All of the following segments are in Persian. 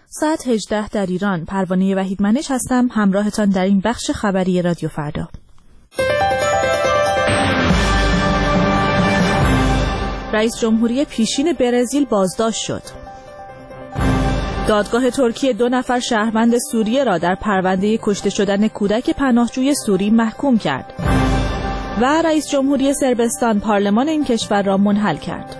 ساعت 18 در ایران. پروانه وحیدمنش هستم، همراهتان در این بخش خبری رادیو فردا. رئیس جمهوری پیشین برزیل بازداشت شد. دادگاه ترکیه 2 نفر شهروند سوریه را در پرونده کشته شدن کودک پناهجوی سوری محکوم کرد. و رئیس جمهوری صربستان پارلمان این کشور را منحل کرد.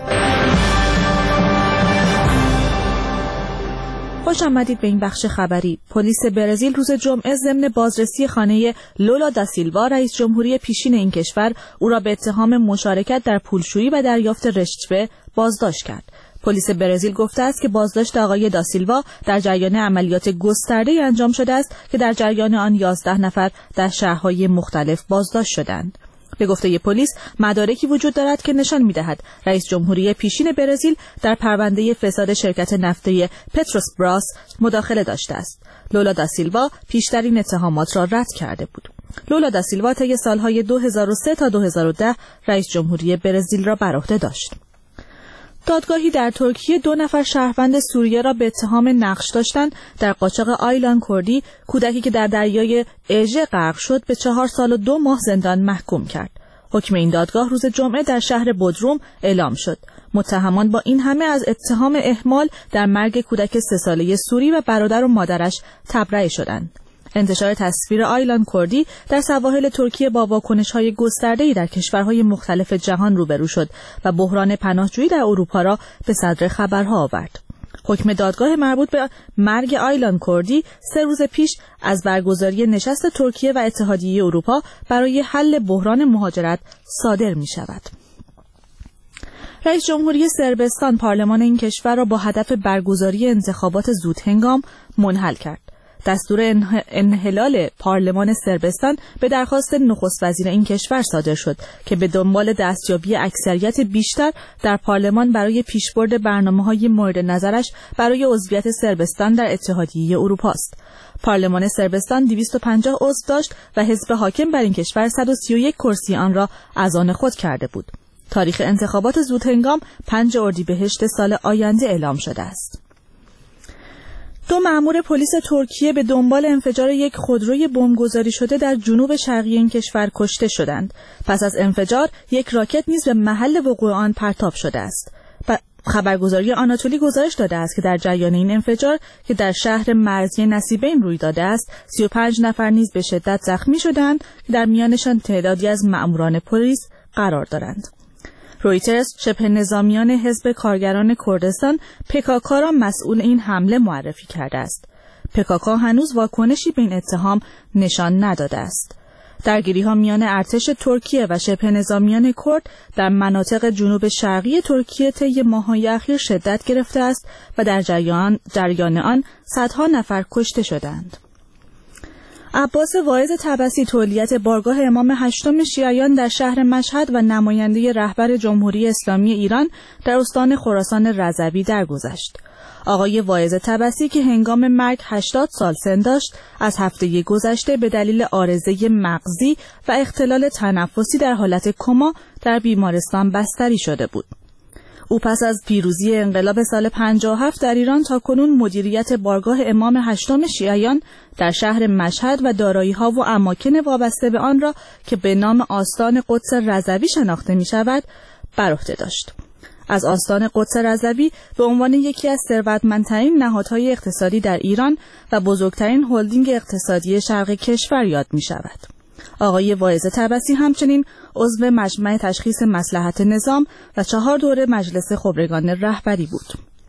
خوش آمدید به این بخش خبری. پلیس برزیل روز جمعه ضمن بازرسی خانه لولا دا سیلوا رئیس جمهوری پیشین این کشور او را به اتهام مشارکت در پولشویی و دریافت رشوه بازداشت کرد. پلیس برزیل گفته است که بازداشت آقای دا سیلوا در جریان عملیات گسترده‌ای انجام شده است که در جریان آن 11 نفر در شهرهای مختلف بازداشت شدند. به گفته پلیس مدارکی وجود دارد که نشان می‌دهد رئیس جمهوری پیشین برزیل در پرونده فساد شرکت نفتی پتروس براس مداخله داشته است. لولا دا سیلوا پیشترین اتهامات را رد کرده بود. لولا دا سیلوا طی سالهای 2003 تا 2010 رئیس جمهوری برزیل را بر عهده داشت. دادگاهی در ترکیه 2 نفر شهروند سوریه را به اتهام نقش داشتن در قاچاق آیلان کردی، کودکی که در دریای اژه غرق شد، به 4 سال و 2 ماه زندان محکوم کرد. حکم این دادگاه روز جمعه در شهر بودروم اعلام شد. متهمان با این همه از اتهام اهمال در مرگ کودک 3 ساله سوری و برادر و مادرش تبرئه شدند. انتشار تصویر آیلان کردی در سواحل ترکیه با واکنش‌های گسترده‌ای در کشورهای مختلف جهان روبرو شد و بحران پناهجویی در اروپا را به صدر خبرها آورد. حکم دادگاه مربوط به مرگ آیلان کردی 3 روز پیش از برگزاری نشست ترکیه و اتحادیه اروپا برای حل بحران مهاجرت صادر می‌شود. رئیس جمهوری صربستان پارلمان این کشور را با هدف برگزاری انتخابات زودهنگام منحل کرد. دستور انحلال پارلمان صربستان به درخواست نخست وزیر این کشور صادر شد که به دنبال دستیابی اکثریت بیشتر در پارلمان برای پیشبرد برنامه‌های مورد نظرش برای عضویت صربستان در اتحادیه اروپا است. پارلمان صربستان 250 عضو داشت و حزب حاکم بر این کشور 131 کرسی آن را از آن خود کرده بود. تاریخ انتخابات زودهنگام 5 اردیبهشت سال آینده اعلام شده است. 2 مأمور پلیس ترکیه به دنبال انفجار یک خودروی بمبگذاری شده در جنوب شرقی این کشور کشته شدند. پس از انفجار یک راکت نیز به محل وقوع آن پرتاب شده است. خبرگزاری آناتولی گزارش داده است که در جریان این انفجار که در شهر مرزی نصیبین روی داده است 35 نفر نیز به شدت زخمی شدند که در میانشان تعدادی از مأموران پلیس قرار دارند. رویترز شبه نظامیان حزب کارگران کردستان PKK را مسئول این حمله معرفی کرده است. PKK هنوز واکنشی به این اتهام نشان نداده است. درگیری‌ها میان ارتش ترکیه و شبه نظامیان کرد در مناطق جنوب شرقی ترکیه طی ماه‌های اخیر شدت گرفته است و در جریان آن صدها نفر کشته شدند. عباس واعظ طبسی تولیت بارگاه امام 8 شیعیان در شهر مشهد و نماینده رهبر جمهوری اسلامی ایران در استان خراسان رضوی درگذشت. آقای واعظ طبسی که هنگام مرگ 80 سال سن داشت، از هفته گذشته به دلیل عارضه مغزی و اختلال تنفسی در حالت کما در بیمارستان بستری شده بود. او پس از پیروزی انقلاب سال 57 در ایران تاکنون مدیریت بارگاه امام 8 شیعیان در شهر مشهد و دارایی‌ها و اماکن وابسته به آن را که به نام آستان قدس رضوی شناخته می‌شود بر عهده داشت. از آستان قدس رضوی به عنوان یکی از ثروتمندترین نهادهای اقتصادی در ایران و بزرگترین هلدینگ اقتصادی شرق کشور یاد می‌شود. آقای واعظ طبسی همچنین عضو مجمع تشخیص مصلحت نظام و 4 دوره مجلس خبرگان رهبری بود.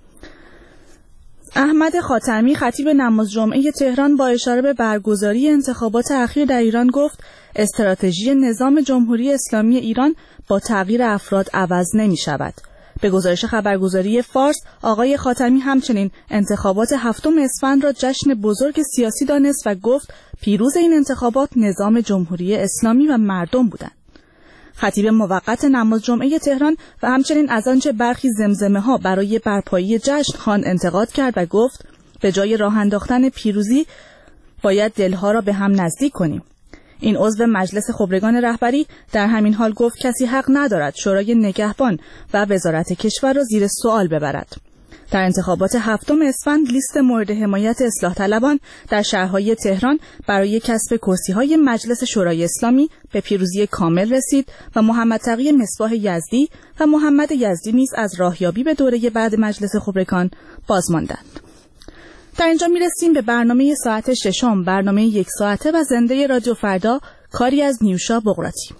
احمد خاتمی خطیب نماز جمعه تهران با اشاره به برگزاری انتخابات اخیر در ایران گفت استراتژی نظام جمهوری اسلامی ایران با تغییر افراد عوض نمی شود. به گزارش خبرگزاری فارس، آقای خاتمی همچنین انتخابات 7 اسفند را جشن بزرگ سیاسی دانست و گفت پیروز این انتخابات نظام جمهوری اسلامی و مردم بودند. خطیب موقت نماز جمعه تهران و همچنین از آنچه برخی زمزمه‌ها برای برپایی جشن خوان انتقاد کرد و گفت به جای راه انداختن پیروزی باید دلها را به هم نزدیک کنیم. این عضو مجلس خبرگان رهبری در همین حال گفت کسی حق ندارد شورای نگهبان و وزارت کشور را زیر سوال ببرد. در انتخابات 7 اسفند لیست مورد حمایت اصلاح طلبان در شهرهای تهران برای کسب کرسی‌های مجلس شورای اسلامی به پیروزی کامل رسید و محمد تقی مصباح یزدی و محمد یزدی نیز از راهیابی به دوره بعد مجلس خبرگان باز ماندند. در اینجا میرسیم به برنامه ساعت 6، برنامه 1 ساعته و زنده رادیو فردا، کاری از نیوشا بقراتی.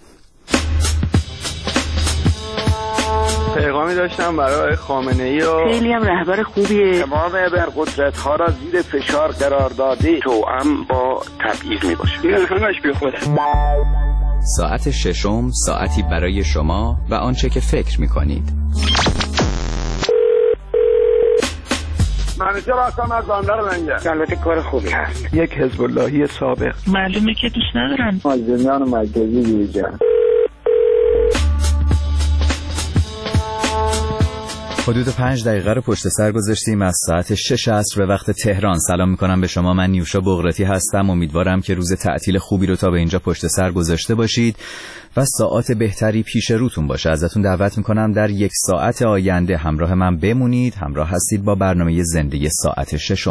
پیغامی داشتم برای خامنه‌ای و خیلی هم رهبر خوبیه. تمام ابرقدرت‌ها را زیر فشار قرار داده، توأم با تبعیض میباشه. این همش بیخوده. ساعت 6 ساعتی برای شما و آنچه که فکر میکنید. منیجر هستم از بندر لنگه. البته کار خوبی هست. یک حزب اللهی سابق. معلومه که دوست ندارن. مازنیان مرکزی دیجا. حدود 5 دقیقه رو پشت سر گذاشتیم از ساعت 6 عصر به وقت تهران. سلام میکنم به شما، من نیوشا بقراتی هستم. امیدوارم که روز تعطیل خوبی رو تا به اینجا پشت سر گذاشته باشید و ساعات بهتری پیش روتون باشه. ازتون دعوت میکنم در 1 ساعت آینده همراه من بمونید. همراه هستید با برنامه زنده ساعت 6.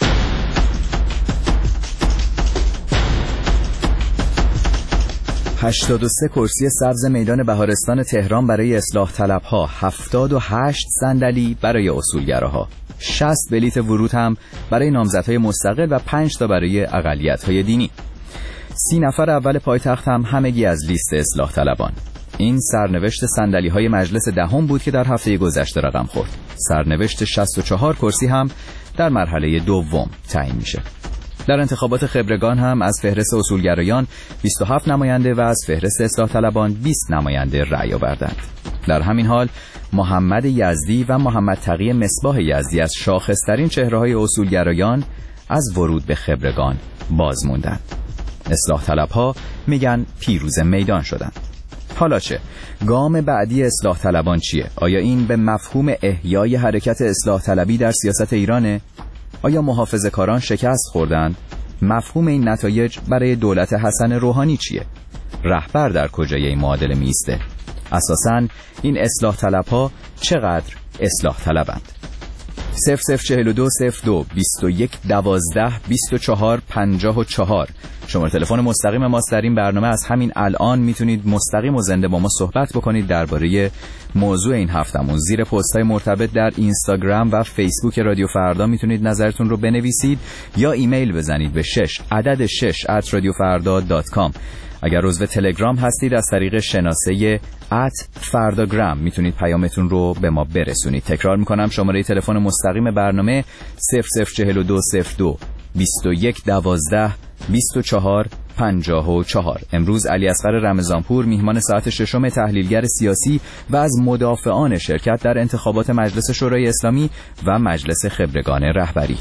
83 کرسی سبز میدان بهارستان تهران برای اصلاح طلبها، 78 صندلی برای اصولگراها، 60 بلیت ورود هم برای نامزدهای مستقل و 5 تا برای اقلیت‌های دینی. 30 نفر اول پایتخت هم همگی از لیست اصلاح طلبان. این سرنوشت صندلی‌های مجلس دهم بود که در هفته گذشته رقم خورد. سرنوشت 64 کرسی هم در مرحله دوم تعیین میشه. در انتخابات خبرگان هم از فهرست اصولگرایان 27 نماینده و از فهرست اصلاح طلبان 20 نماینده رأی آوردند. در همین حال محمد یزدی و محمد تقی مصباح یزدی از شاخص‌ترین چهره‌های اصولگرایان از ورود به خبرگان باز موندند. اصلاح طلبها میگن پیروز میدان شدند. حالا چه؟ گام بعدی اصلاح طلبان چیه؟ آیا این به مفهوم احیای حرکت اصلاح طلبی در سیاست ایرانه؟ آیا محافظه‌کاران شکست خوردند؟ مفهوم این نتایج برای دولت حسن روحانی چیه؟ رهبر در کجای این معادله میسته؟ اساساً این اصلاح طلب‌ها چقدر اصلاح طلبند؟ 0042 02 21 12 24 54 شماره تلفن مستقیم ماست در این برنامه. از همین الان میتونید مستقیم و زنده با ما صحبت بکنید درباره موضوع این هفتمون. زیر پست‌های مرتبط در اینستاگرام و فیسبوک رادیو فردا میتونید نظرتون رو بنویسید یا ایمیل بزنید به 6@radiofarda.com. اگر عضو تلگرام هستید از طریق شناسه @فرداگرام میتونید پیامتون رو به ما برسونید. تکرار میکنم شماره تلفن مستقیم برنامه 0042 02 21 12 24 54. امروز علی اصغر رمضانپور میهمان ساعت 6 تحلیلگر سیاسی و از مدافعان شرکت در انتخابات مجلس شورای اسلامی و مجلس خبرگان رهبری.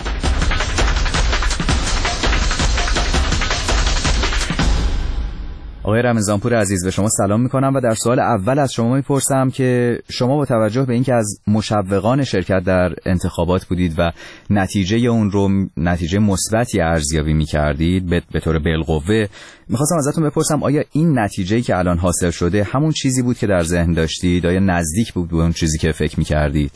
آقای رمضانپور عزیز، به شما سلام میکنم و در سوال اول از شما میپرسم که شما با توجه به اینکه از مشوقان شرکت در انتخابات بودید و نتیجه اون رو نتیجه مثبتی ارزیابی میکردید به طور بالقوه، میخواستم ازتون بپرسم آیا این نتیجه‌ای که الان حاصل شده همون چیزی بود که در ذهن داشتید؟ آیا نزدیک بود به اون چیزی که فکر میکردید؟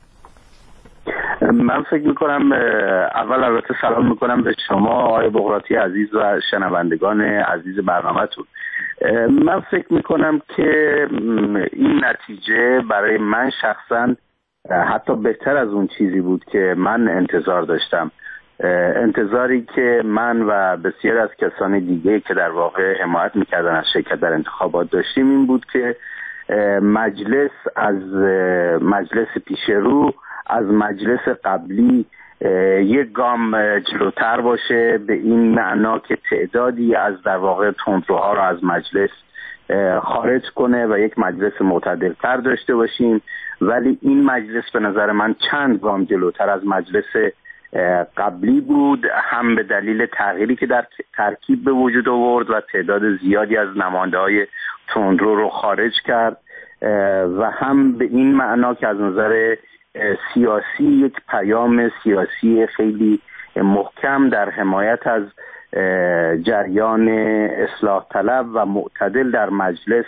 من فکر میکنم اول البته سلام میکنم به شما آقای بقراتی عزیز و شنوندگان عزیز برنامه‌تون. من فکر میکنم که این نتیجه برای من شخصا حتی بهتر از اون چیزی بود که من انتظار داشتم. انتظاری که من و بسیار از کسان دیگه که در واقع حمایت میکردن از شرکت در انتخابات داشتیم این بود که مجلس از مجلس پیشرو از مجلس قبلی یک گام جلوتر باشه، به این معنا که تعدادی از در واقع تندروها رو از مجلس خارج کنه و یک مجلس معتدلتر داشته باشیم. ولی این مجلس به نظر من چند گام جلوتر از مجلس قبلی بود، هم به دلیل تغییری که در ترکیب به وجود آورد و تعداد زیادی از نماینده‌های تندرو رو خارج کرد و هم به این معنا که از نظر سیاسی یک پیام سیاسی خیلی محکم در حمایت از جریان اصلاح طلب و معتدل در مجلس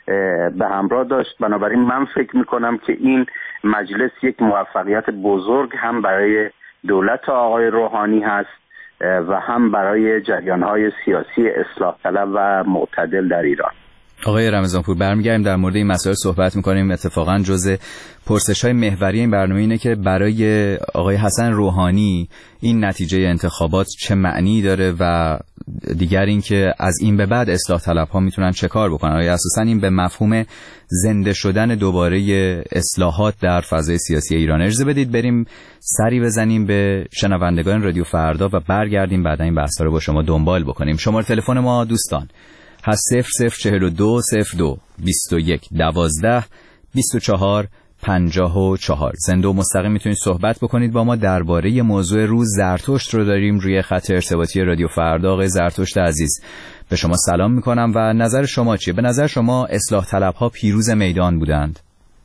به همراه داشت. بنابراین من فکر میکنم که این مجلس یک موفقیت بزرگ هم برای دولت آقای روحانی هست و هم برای جریان‌های سیاسی اصلاح طلب و معتدل در ایران. آقای رمضانپور برمیگردیم در مورد این مسائل صحبت میکنیم. اتفاقا جزء پرسش‌های محوری این برنامه اینه که برای آقای حسن روحانی این نتیجه انتخابات چه معنی داره و دیگر این که از این به بعد اصلاح طلب‌ها میتونن چه کار بکنن. آیا اساساً این به مفهوم زنده شدن دوباره اصلاحات در فضای سیاسی ایران؟ اجازه بدید بریم سری بزنیم به شنوندگان رادیو فردا و برگردیم بعد این بحث‌ها رو با شما دنبال بکنیم. شماره تلفن ما دوستان هست 0042 02 21 12 24 54. زنده و مستقیم میتونید صحبت بکنید با ما درباره موضوع روز. زرتشت رو داریم روی خط ارتباطی رادیو فردا. آقای زرتشت عزیز به شما سلام میکنم و نظر شما چیه؟ به نظر شما اصلاح طلب‌ها پیروز میدان بودند؟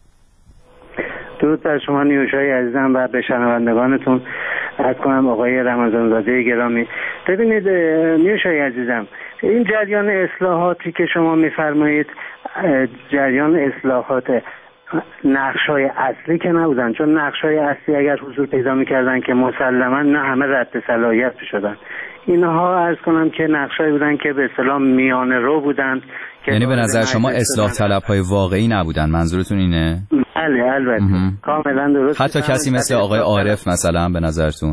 درود بر شما نیوشای عزیزم و به شنوندگانتون عرض کنم آقای رمضانزاده گرامی. ببینید نیوشای عزیزم، این جریان اصلاحاتی که شما میفرمایید جریان اصلاحات نقش‌های اصلی که نبودن، چون نقش‌های اصلی اگر حضور پیدا می‌کردن که مسلماً نه همه رد صلاحیت شدن. اینها عرض کنم که نقش‌هایی بودن که به اصطلاح میانه رو بودند. یعنی به نظر شما اصلاح طلب‌های واقعی نبودن، منظورتون اینه؟ بله البته کاملا درست. حتی کسی مثل آقای عارف مثلا به نظرتون؟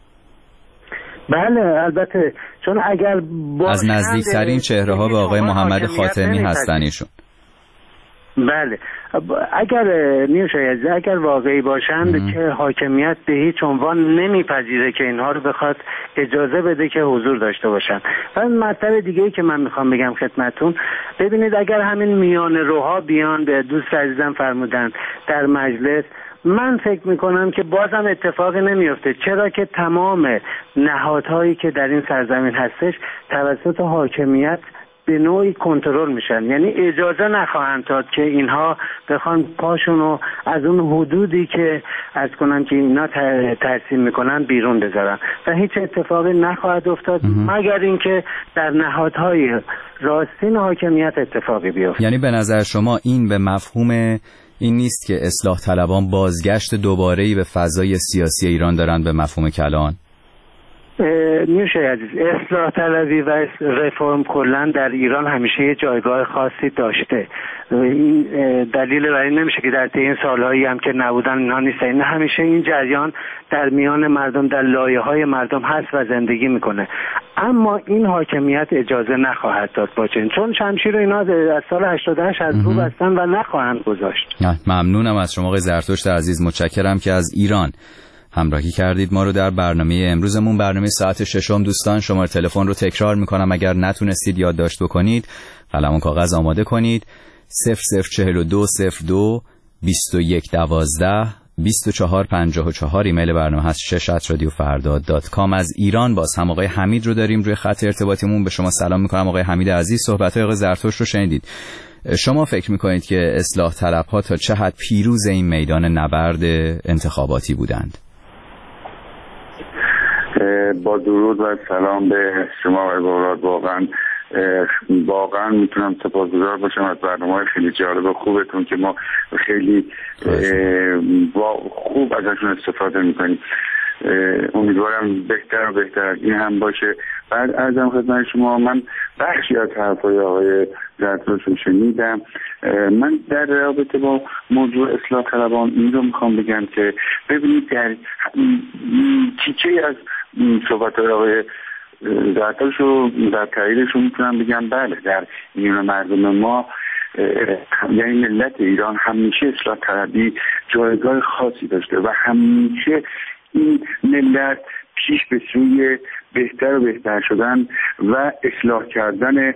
بله البته، چون اگر از نزدیکترین چهره‌ها به آقای محمد خاتمی هستن ایشون. بله اگر نیوشای اگر واقعی باشند که حاکمیت به هیچ عنوان نمیپذیره که اینها رو بخواد اجازه بده که حضور داشته باشن. و مطلب دیگه‌ای که من میخوام بگم خدمتتون، ببینید اگر همین میانه روها بیان، به دوست عزیزم فرمودن در مجلس، من فکر میکنم که بازم اتفاقی نمیفته، چرا که تمام نهادهایی که در این سرزمین هستش توسط حاکمیت به نوعی کنترل میشن، یعنی اجازه نخواهند داد که اینها بخوان پاشونو از اون حدودی که از کنن که اینا ترسیم میکنن بیرون بذارن و هیچ اتفاقی نخواهد افتاد مگر اینکه در نهادهای راستین حاکمیت اتفاقی بیفته. یعنی به نظر شما این به مفهوم این نیست که اصلاح طلبان بازگشت دوباره‌ای به فضای سیاسی ایران دارن به مفهوم کلان؟ نیوشای عزیز، اصلاح طلبی و رفرم کلا در ایران همیشه یه جایگاه خاصی داشته. این دلیل برای نمیشه که در این سالهایی هم که نبودن اینها نیستن. همیشه این جریان در میان مردم، در لایه‌های مردم هست و زندگی میکنه. اما این حاکمیت اجازه نخواهد داد باشه، چون شمشیر اینا از سال 88 از رو بستن و نخواهند گذاشت. ممنونم از شما آقای زرتشت عزیز، متشکرم که از ایران همراهی کردید ما رو در برنامه امروزمون. برنامه ساعت 6 دوستان، شماره تلفن رو تکرار میکنم اگر نتونستید یادداشت بکنید قلم و کاغذ آماده کنید. 0042 02 21 12 24 54. ایمیل برنامه هست شش@radiofarda.com. از ایران باز هم آقای حمید رو داریم روی خط ارتباطیمون. به شما سلام میکنم آقای حمید عزیز. صحبت‌های آقای زرتشت رو شنیدید. شما فکر میکنید که اصلاح طلب‌ها تا چه حد پیروز این میدان نبرد انتخاباتی بودند؟ با درود و سلام به شما و بهراد، واقعا میتونم سپاسگزار باشم از برنامه‌های خیلی جالب و خوبتون که ما خیلی خوب ازشون استفاده میکنیم. امیدوارم بهتر و بهتر از این هم باشه. بعد ازم خدمت شما، من بخشی از حرفای آقای زرتشت رو شنیدم. من در رابطه با موضوع اصلاح طلبان این رو میخوام بگم که ببینید در تیکه از صحبت‌های آقای زرتشت رو در تاییدشون میتونم بگم بله، در میان مردم ما یعنی ملت ایران همیشه اصلاح طلبی جایگاه خاصی داشته و همیشه این ملت پیش به سوی بهتر و بهتر شدن و اصلاح کردن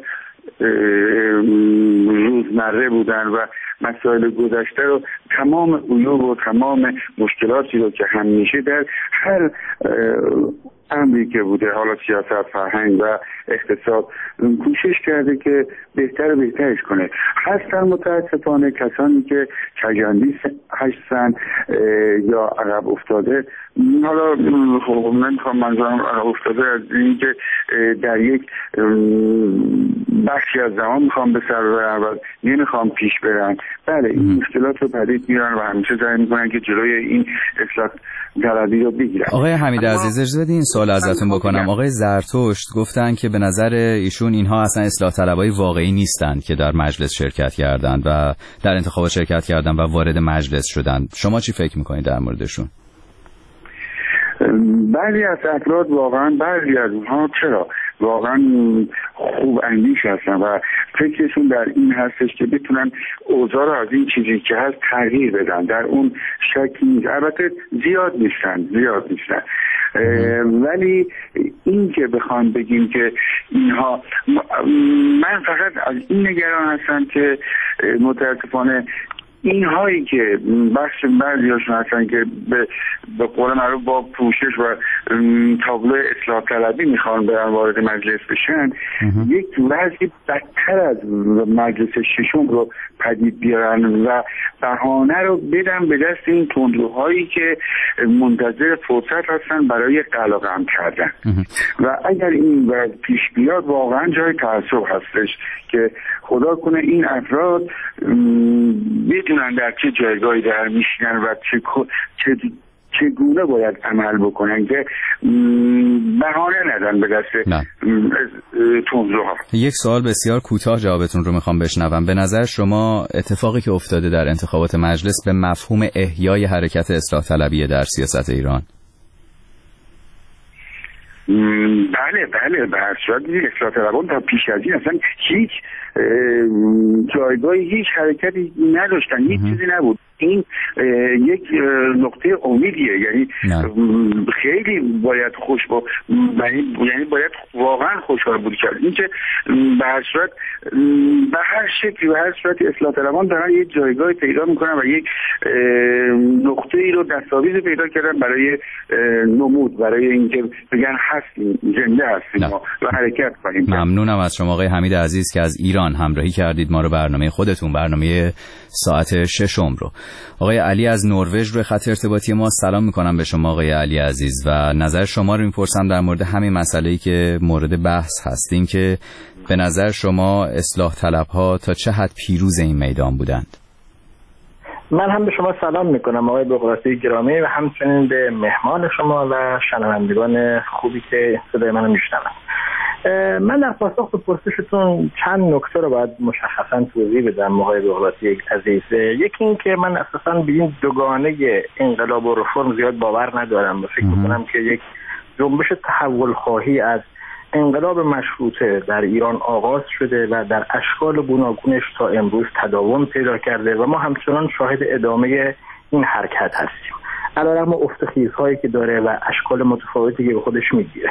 روزمره بودن و مسائل گذشته رو، تمام عیوب و تمام مشکلاتی رو که همیشه در هر امری که بوده، حالا سیاست، فرهنگ و اقتصاد، کوشش کرده که بهتر و بهترش کنه. هستن متاسفانه کسانی که کجندی هستن یا عقب افتاده حالا نمیخوام منظورم افتاده از این که در یک بخشی از زمان میخوام به سر ببرن و نمیخوام پیش برن. بله این مشکلات رو پدید میارن و همیشه سعی میکنن که جلوی این اصلاح طلبی رو بگیرن. آقای حمید عزیز اجازه بدید این سوال ازتون بکنم. آقای زرتشت گفتن که به نظر ایشون اینها اصلا اصلاح طلبای واقعی نیستند که در مجلس شرکت کردند و در انتخابات شرکت کردند و وارد مجلس شدند. شما چی فکر میکنید در موردشون؟ بعضی از افراد واقعا بعضی از اونها چرا واقعا خوب اندیش هستن و فکرشون در این هستش که بتونن اوضاع رو از این چیزی که هست تغییر بدن. در اون شکی نیست. البته زیاد نیستن ولی این که بخوام بگیم که اینها، من فقط از این نگران هستم که متاسفانه اینهایی که بخش بعضیاشون هستن که به قول معروف با پوشش و تابلو اصلاح طلبی میخوان برن وارد مجلس بشن، یک وضعی بدتر از مجلس ششم رو پدید بیارن و بهانه رو بدن به دست این تندروهایی که منتظر فرصت هستن برای قلقم کردن. و اگر این وضع پیش بیاد واقعا جای تعصب هستش که خدا کنه این افراد بدونن در چه جایگاهی در میشینن و چگونه باید عمل بکنن که بهانه ندن به دست تندروها. یک سوال بسیار کوتاه جوابتون رو میخوام بشنوم. به نظر شما اتفاقی که افتاده در انتخابات مجلس به مفهوم احیای حرکت اصلاح طلبی در سیاست ایران؟ بله به هر صورت اصلاح طلبان تا پیش از این اصلا هیچ جایگاهی هیچ حرکتی نداشتن، هیچ چیزی نبود. این یک نقطه امیدیه، یعنی خیلی باید یعنی باید واقعا خوشحال بود کرد. این که به هر صورت به هر شکلی به هر صورت اصلاح طلبان دارن یک جایگاهی پیدا میکنن و یک نقطه ای رو دستاویز پیدا کردن برای نمود، برای اینکه بگن هستیم، زنده هستیم و حرکت کنیم. ممنونم از شما آقای حمید عزیز که از ایران همراهی کردید ما رو. برنامه خودتون، برنامه ساعت 6 رو. آقای علی از نروژ روی خط ارتباطی ما. سلام میکنم به شما آقای علی عزیز و نظر شما رو میپرسم در مورد همین مسئله‌ای که مورد بحث هستین که به نظر شما اصلاح طلب‌ها تا چه حد پیروز این میدان بودند؟ من هم به شما سلام میکنم آقای بغراتی گرامی و همچنین به مهمان شما و شنوندگان خوبی که صدای منو میشنون. من در پاسخ به پرسشتون چند نکته رو باید مشخصا توضیح بدم آقای بغراتی عزیز. یکی این که من اساسا به این دوگانه انقلاب و رفرم زیاد باور ندارم و فکر میکنم که یک جنبش تحول خواهی از انقلاب مشروطه در ایران آغاز شده و در اشکال گوناگونش تا امروز تداوم پیدا کرده و ما همچنان شاهد ادامه این حرکت هستیم علیرغم افتخیزهایی که داره و اشکال متفاوتی که به خودش میگیره.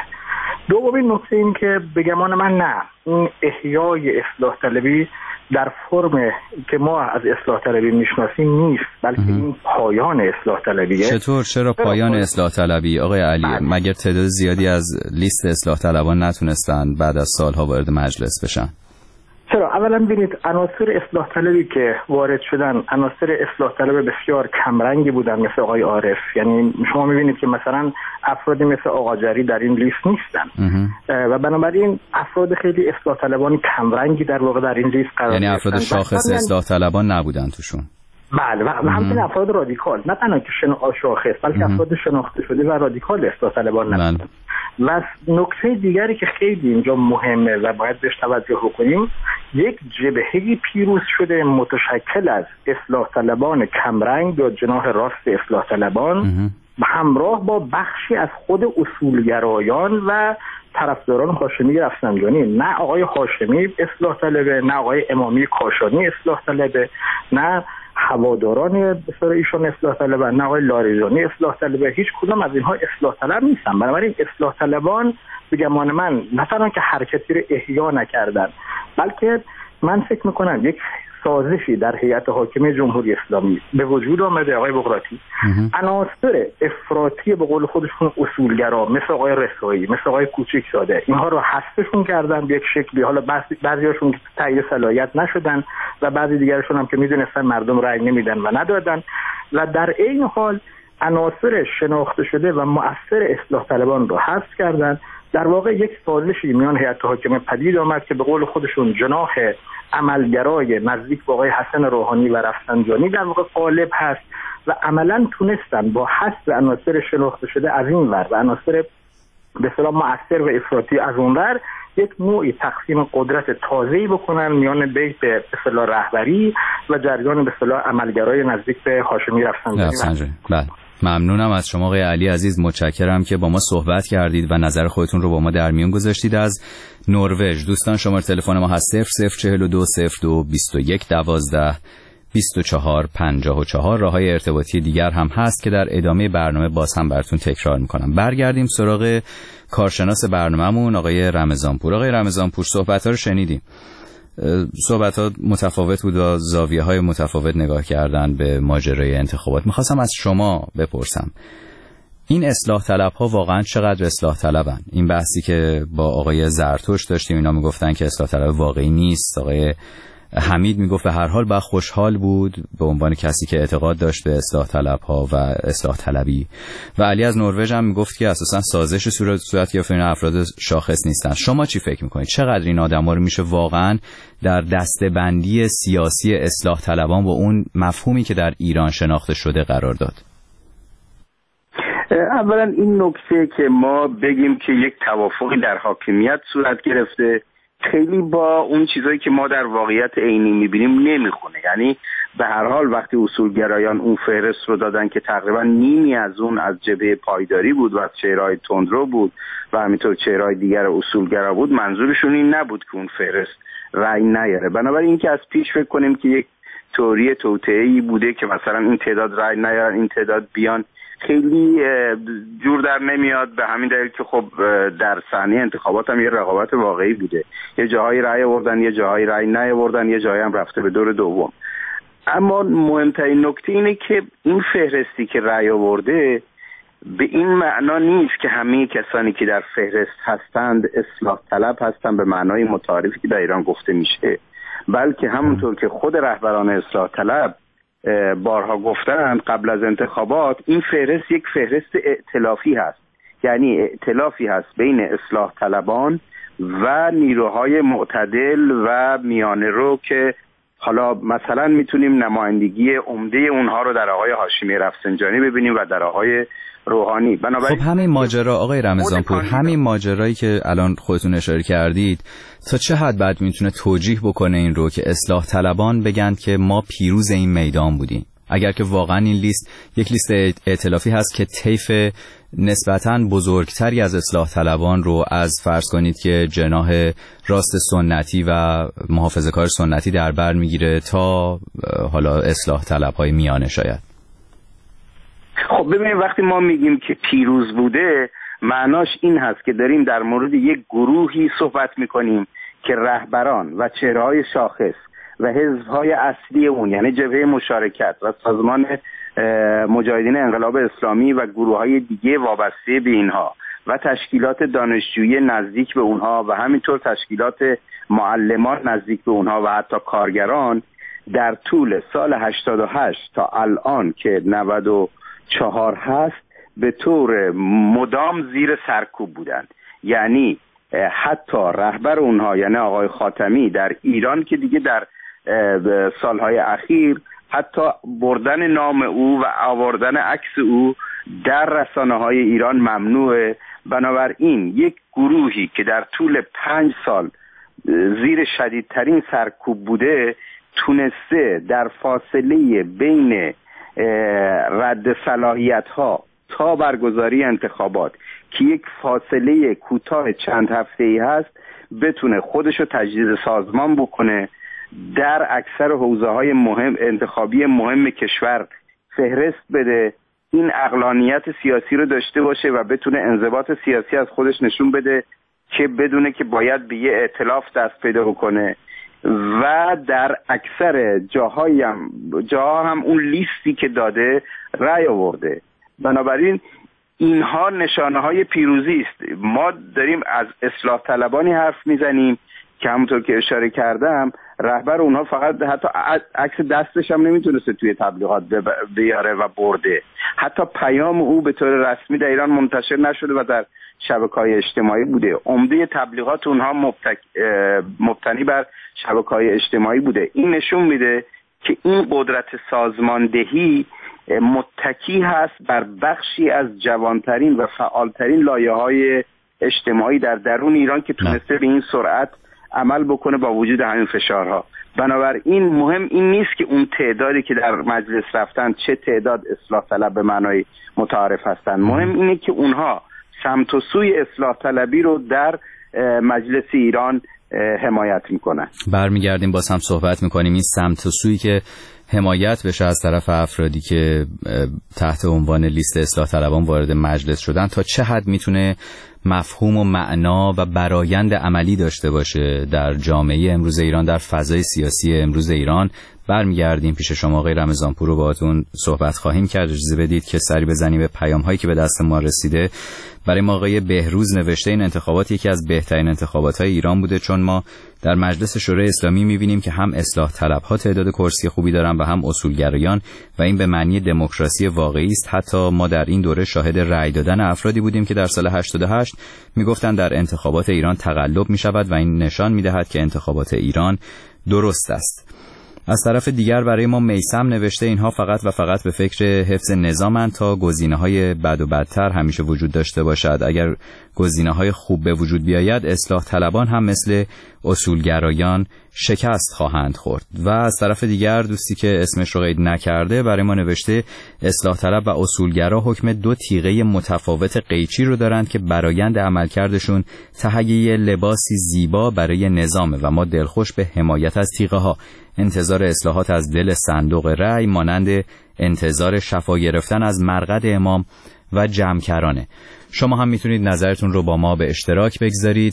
دومین نکته این که به گمان من نه، این احیای اصلاح طلبی در فرم که ما از اصلاح طلبی میشناسیم نیست، بلکه این پایان اصلاح طلبیه. چرا پایان اصلاح طلبی آقای علی؟ مگر تعداد زیادی از لیست اصلاح طلبان نتونستن بعد از سالها وارد مجلس بشن؟ چرا؟ اولا ببینید عناصر اصلاح طلبی که وارد شدن عناصر اصلاح طلب بسیار کمرنگی بودن مثل آقای عارف. یعنی شما میبینید که مثلا افرادی مثل آقا جری در این لیست نیستن و بنابراین افراد خیلی اصلاح طلبان کمرنگی در واقع در این لیست قرار گرفتن. یعنی افراد شاخص اصلاح طلبان نبودن توشون. بله و همچنین افراد رادیکال، نه تنها که شاخص بلکه افراد شناخته شده و رادیکال اصلاح طلبان نبودن. و نکته دیگری که خیلی اینجا مهمه و باید بهش توجه بکنیم، یک جبهه پیروز شده متشکل از اصلاح طلبان کمرنگ یا جناح راست اصلاح طلبان همراه با بخشی از خود اصولگرایان و طرفداران هاشمی رفسنجانی. نه آقای هاشمی اصلاح طلبه، نه آقای امامی کاشانی اصلاح طلبه، نه هواداران بسیار ایشون اصلاح طلبن، نه آقای لاریجانی اصلاح طلبه. هیچ کدام از اینها اصلاح طلب نیستن. بنابراین اصلاح طلبان به گمان من نه تنها که حرکتی رو احیا نکردن، بلکه من فکر میکنم یک سازشی در هیئت حاکمه جمهوری اسلامی به وجود آمده آقای بغراتی. عناصر افراطی به قول خودشون اصولگرا مثل آقای رسایی، مثل آقای کوچکزاده، اینها رو حذفشون کردن به یک شکلی. حالا بعضیاشون تایید صلاحیت نشدن و بعضی دیگرشون هم که میدونستن مردم رأی نمیدن و ندادن. و در این حال عناصر شناخته شده و مؤثر اصلاح طلبان رو حذف کردن. در واقع یک سازشی میان هیئت حاکمه پدید آمد که به قول خودشون جناح عملگرای نزدیک به آقای حسن روحانی و رفسنجانی در واقع غالب هست و عملاً تونستن با حذف عناصر شناخته شده از این ور و عناصر به اصطلاح مؤثر و افراطی از اون ور یک نوعی تقسیم قدرت تازه‌ای بکنن میان بیت به اصطلاح رهبری و جریان به اصطلاح عملگرای نزدیک به هاشمی رفسنجانی. بله. ممنونم از شما آقای علی عزیز، متشکرم که با ما صحبت کردید و نظر خودتون رو با ما در میون گذاشتید. از نروژ دوستان شماره تلفن ما هست 0042 02 21 12 24 54. راههای ارتباطی دیگر هم هست که در ادامه برنامه باز هم براتون تکرار میکنم. برگردیم سراغ کارشناس برنامه‌مون آقای رمضانپور. آقای رمضانپور، صحبت‌ها رو شنیدیم. صحبت‌ها متفاوت بود و زاویه‌های متفاوت نگاه کردن به ماجرای انتخابات. می‌خواستم از شما بپرسم این اصلاح طلب‌ها واقعا چقدر اصلاح طلبن؟ این بحثی که با آقای زرتوش داشتیم اینا میگفتن که اصلاح طلب واقعی نیست. آقای حمید میگفت به هر حال باید خوشحال بود به عنوان کسی که اعتقاد داشت به اصلاح طلب‌ها و اصلاح طلبی، و علی از نروژ هم میگفت که اساسا سازش صورت گرفته این افراد شاخص نیستن. شما چی فکر میکنید؟ چقدر این آدما رو میشه واقعا در دسته‌بندی سیاسی اصلاح طلبان با اون مفهومی که در ایران شناخته شده قرار داد؟ اولا این نکته که ما بگیم که یک توافقی در حاکمیت صورت گرفته خیلی با اون چیزایی که ما در واقعیت عینی میبینیم نمیخونه. یعنی به هر حال وقتی اصولگرایان اون فهرست رو دادن که تقریبا نیمی از اون از جبهه پایداری بود و از چهره‌های تندرو بود و همینطور چهره‌های دیگر اصولگرا بود، منظورشون این نبود که اون فهرست رأی نیاره. بنابراین اینکه از پیش فکر کنیم که یک تئوری توطئه‌ای بوده که مثلا این تعداد رأی نیارن این تعداد بیان، خیلی جور در نمیاد. به همین دلیل که خب در صحنه انتخابات هم یه رقابت واقعی بوده، یه جاهای رأی آوردن یه جاهای رأی نیاوردن، یه جایی هم رفته به دور دوم. اما مهمترین نکته اینه که این فهرستی که رأی آورده به این معنا نیست که همه کسانی که در فهرست هستند اصلاح طلب هستند به معنای متعارفی که در ایران گفته میشه، بلکه همونطور که خود رهبران اصلاح طلب بارها گفتن قبل از انتخابات، این فهرست یک فهرست ائتلافی هست. یعنی ائتلافی هست بین اصلاح طلبان و نیروهای معتدل و میانه رو که حالا مثلا میتونیم نمایندگی عمده اونها رو در آقای هاشمی رفسنجانی ببینیم و در آقای روحانی. خب همین ماجرا آقای رمضانپور، همین ماجرایی که الان خودتون اشاره کردید تا چه حد بعد میتونه توجیه بکنه این رو که اصلاح طلبان بگن که ما پیروز این میدان بودیم، اگر که واقعا این لیست یک لیست ائتلافی هست که طیف نسبتاً بزرگتری از اصلاح طلبان رو از فرض کنید که جناح راست سنتی و محافظه‌کار سنتی در بر میگیره تا حالا اصلاح طلب‌های میانه شاید. خب ببینید وقتی ما میگیم که پیروز بوده، معناش این هست که داریم در مورد یک گروهی صحبت میکنیم که رهبران و چهره‌های شاخص و حزب‌های اصلی اون، یعنی جبهه مشارکت و سازمان مجاهدین انقلاب اسلامی و گروه‌های دیگه وابسته به اینها و تشکیلات دانشجویی نزدیک به اونها و همینطور تشکیلات معلمان نزدیک به اونها و حتی کارگران، در طول سال 88 تا الان که 94 هست به طور مدام زیر سرکوب بودند. یعنی حتی رهبر اونها یعنی آقای خاتمی در ایران که دیگه در سالهای اخیر حتی بردن نام او و آوردن عکس او در رسانه‌های ایران ممنوعه. بنابراین یک گروهی که در طول 5 سال زیر شدیدترین سرکوب بوده تونسته در فاصله بین رد صلاحیت‌ها تا برگزاری انتخابات که یک فاصله کوتاه چند هفته‌ای هست بتونه خودشو تجدید سازمان بکنه، در اکثر حوزه‌های مهم انتخابی مهم کشور فهرست بده، این عقلانیت سیاسی رو داشته باشه و بتونه انضباط سیاسی از خودش نشون بده که بدونه که باید به یه ائتلاف دست پیدا بکنه و در اکثر جاها هم اون لیستی که داده رأی آورده. بنابراین اینها نشانه‌های پیروزی است. ما داریم از اصلاح طلبانی حرف میزنیم که همونطور که اشاره کردم رهبر اونها فقط حتی عکس دستش هم نمیتونسته توی تبلیغات بیاره و برده. حتی پیام او به طور رسمی در ایران منتشر نشده و در شبکه‌های اجتماعی بوده. عمده تبلیغات اونها مبتنی بر شبکه‌های اجتماعی بوده. این نشون میده که این قدرت سازماندهی متکی هست بر بخشی از جوانترین و فعالترین لایه‌های اجتماعی در درون ایران که تونسته به این سرعت عمل بکنه با وجود همین فشارها. بنابراین مهم این نیست که اون تعدادی که در مجلس رفتن چه تعداد اصلاح طلب به معنای متعارف هستن. مهم اینه که اونها سمت و سوی اصلاح طلبی رو در مجلس ایران حمایت میکنن. برمیگردیم باز هم صحبت میکنیم این سمت و سویی که حمایت بشه از طرف افرادی که تحت عنوان لیست اصلاح طلبان وارد مجلس شدن تا چه حد میتونه مفهوم و معنا و برآیند عملی داشته باشه در جامعه امروز ایران، در فضای سیاسی امروز ایران. برمیگردیم پیش شما آقای رمضانپور رو باهاتون صحبت خواهیم کرد. اجازه بدید که سری بزنیم به پیام هایی که به دست ما رسیده. برای ما آقای بهروز نوشته این انتخابات یکی از بهترین انتخابات های ایران بوده، چون ما در مجلس شورای اسلامی می‌بینیم که هم اصلاح طلب ها تعداد کرسی خوبی دارن و هم اصولگرایان و این به معنی دموکراسی واقعی است. حتی ما در این دوره شاهد رأی دادن افرادی بودیم که در سال 88 میگفتن در انتخابات ایران تقلب میشود و این نشان میدهد که انتخابات ایران درست است. از طرف دیگر برای ما میثم نوشته اینها فقط و فقط به فکر حفظ نظامند تا گزینه‌های بد و بدتر همیشه وجود داشته باشد. اگر گزینه‌های خوب به وجود بیاید اصلاح طلبان هم مثل اصولگرایان شکست خواهند خورد. و از طرف دیگر دوستی که اسمش رو قید نکرده برای ما نوشته اصلاح طلب و اصولگرا حکم دو تیغه متفاوت قیچی رو دارند که برآیند عملکردشون تهیه لباسی زیبا برای نظامه و ما دلخوش به حمایت از تیغه ها. انتظار اصلاحات از دل صندوق رأی مانند انتظار شفا گرفتن از مرقد امام و جمکرانه. شما هم میتونید نظرتون رو با ما به اشتراک بگذارید.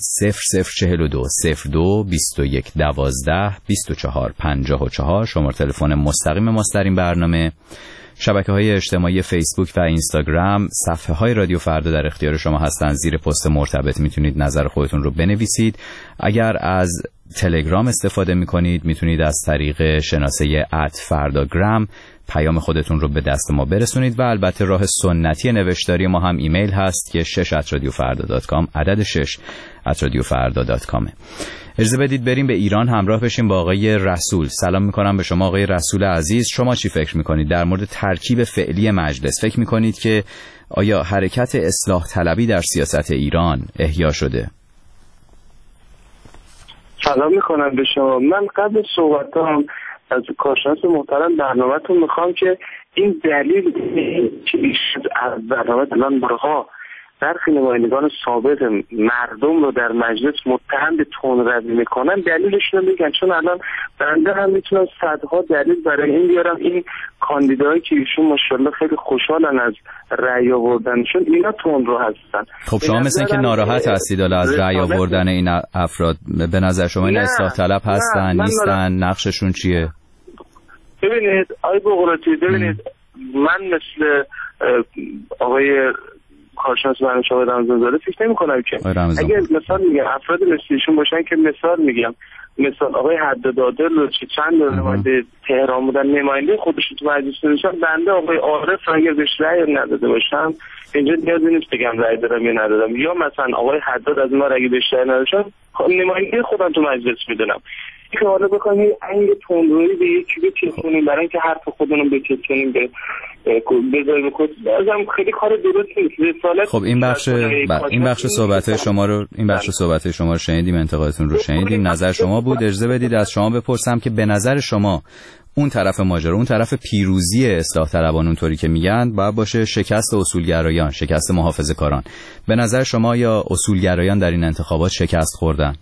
0042 02 21 12 24 54 شماره تلفن مستقیم ماست در این برنامه. شبکه‌های اجتماعی فیسبوک و اینستاگرام، صفحه‌های رادیو فردا در اختیار شما هستند. زیر پست مرتبط میتونید نظر خودتون رو بنویسید. اگر از تلگرام استفاده میکنید میتونید از طریق شناسه @فرداگرام پیام خودتون رو به دست ما برسونید و البته راه سنتی نوشتاری ما هم ایمیل هست که 6@radiofarda.com عدد 6@radiofarda.com. اجازه بدید بریم به ایران همراه بشیم با آقای رسول. سلام میکنم به شما آقای رسول عزیز. شما چی فکر میکنید در مورد ترکیب فعلی مجلس؟ فکر میکنید که آیا حرکت اصلاح طلبی در سیاست ایران احیا شده؟ سلام میکنم به شما. من قبل صحبتام از کارشناس محترم برنامه‌تون میخوام که این دلیل که از برنامه الان برها برخی نمایندگان ثابت مردم رو در مجلس متهم به تندروی میکنن دلیلشون رو بگن، چون الان بنده هم میتونم صدها دلیل برای این بیارم. این کاندیداهایی که ایشون ماشاءالله خیلی خوشحالن از رأی آوردنشون اینا تندرو هستن. خب شما مثل این که ناراحت هستید از رأی آوردن این افراد. به نظر شما این اصلاح طلب هستن نیستن؟ نقششون چیه؟ ببینید آقای بقراتی، ببینید من مثل آقای کارشناس برنامه آقای رمضانزاده فکر نمی‌کنم که اگر مثلا میگم افراد مثل ایشون باشن که مثال میگم مثلا آقای حداد عادل رو که چند نماینده تهران بودن نماینده خودش تو مجلس نشون بنده آقای عارف اگر بهش رأی نداده باشم اینجا نیازی نیست بگم رأی دادم یا ندادم، یا مثلا آقای حداد از ما اگه بهش رأی نداشتم نماینده خودم تو مجلس میدونم که حالا بکنیم انگ تندرویی به یکی بچسبونیم برای اینکه حرف خودمون رو بچسبونیم به بذاریم بازم خیلی کار درست نیست. خب این بخش صحبت شما رو شنیدیم، انتقادتون رو شنیدیم، نظر شما بود. اجازه بدید از شما بپرسم که به نظر شما اون طرف ماجرا، اون طرف پیروزی اصلاح طلبان اونطوری که میگن باید باشه شکست اصولگرایان، شکست محافظه‌کاران. به نظر شما یا اصولگرایان در این انتخابات شکست خوردند؟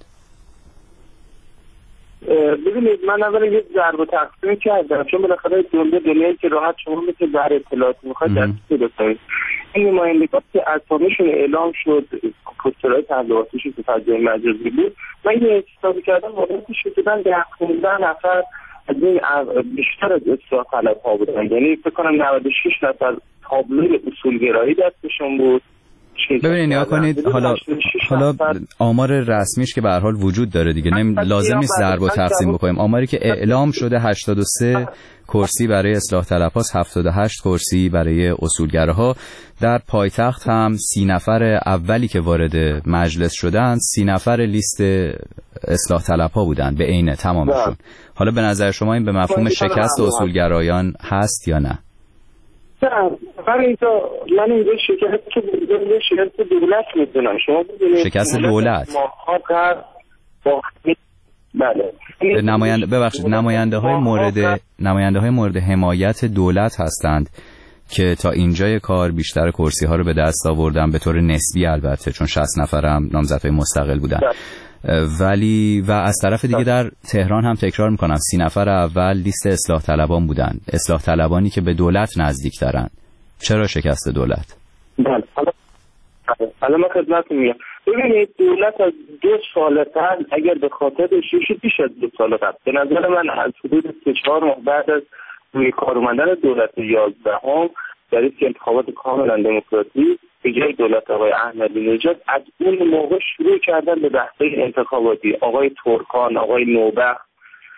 ببینید من اولا یه ضرب و تقسیم کردم، چون بالاخره دنیایی که راحت شما مثل در اطلاعات میخواد دستی بسازید. این نمایندگان که اسامیشون اعلام شد، پوسترهای تبلیغاتیشون تو فضای مجازی بود، من یه حسابی کردم مدتی شدن 10-15 نفر از این بیشتر از اصلاح طلب‌ها بودن، یعنی فکر کنم 96 نفر تابلوی اصولگرایی دستشون بود ببینید نگاه کنید، حالا آمار رسمیش که به هر حال وجود داره دیگه، لازم نیست ضرب و تقسیم بکنیم. آماری که اعلام شده 83 کرسی برای اصلاح طلب‌هاست، 78 کرسی برای اصولگراها. در پایتخت هم 30 نفر اولی که وارد مجلس شدند 30 نفر لیست اصلاح طلب‌ها بودند به عین تمامشون. حالا به نظر شما این به مفهوم شکست اصولگرایان هست یا نه؟ من اینجا شکست دولت میدونم. شما شکست دولت؟ بله. نماینده های مورد حمایت دولت هستند که تا اینجای کار بیشتر کرسی ها رو به دست آوردن، به طور نسبی البته، چون 60 نفر هم نامزدهای مستقل بودن. ولی و از طرف دیگه در تهران هم تکرار میکنم 30 نفر اول لیست اصلاح طلبان بودن، اصلاح طلبانی که به دولت نزدیک ترن. چرا شکست دولت؟ بله حالا من خدمتتون میگم. ببینید دولت از 2 سال قبل اگر به خاطر بیش از 2 سال قبل به نظر من از حدود 3-4 ماه بعد از روی کار اومدن دولت 11 در این انتخابات کاملا دموکراتیک به جای دولت آقای احمدی نژاد، از اون موقع شروع کردن به بحث‌های انتخاباتی. آقای ترکان، آقای نوبخت،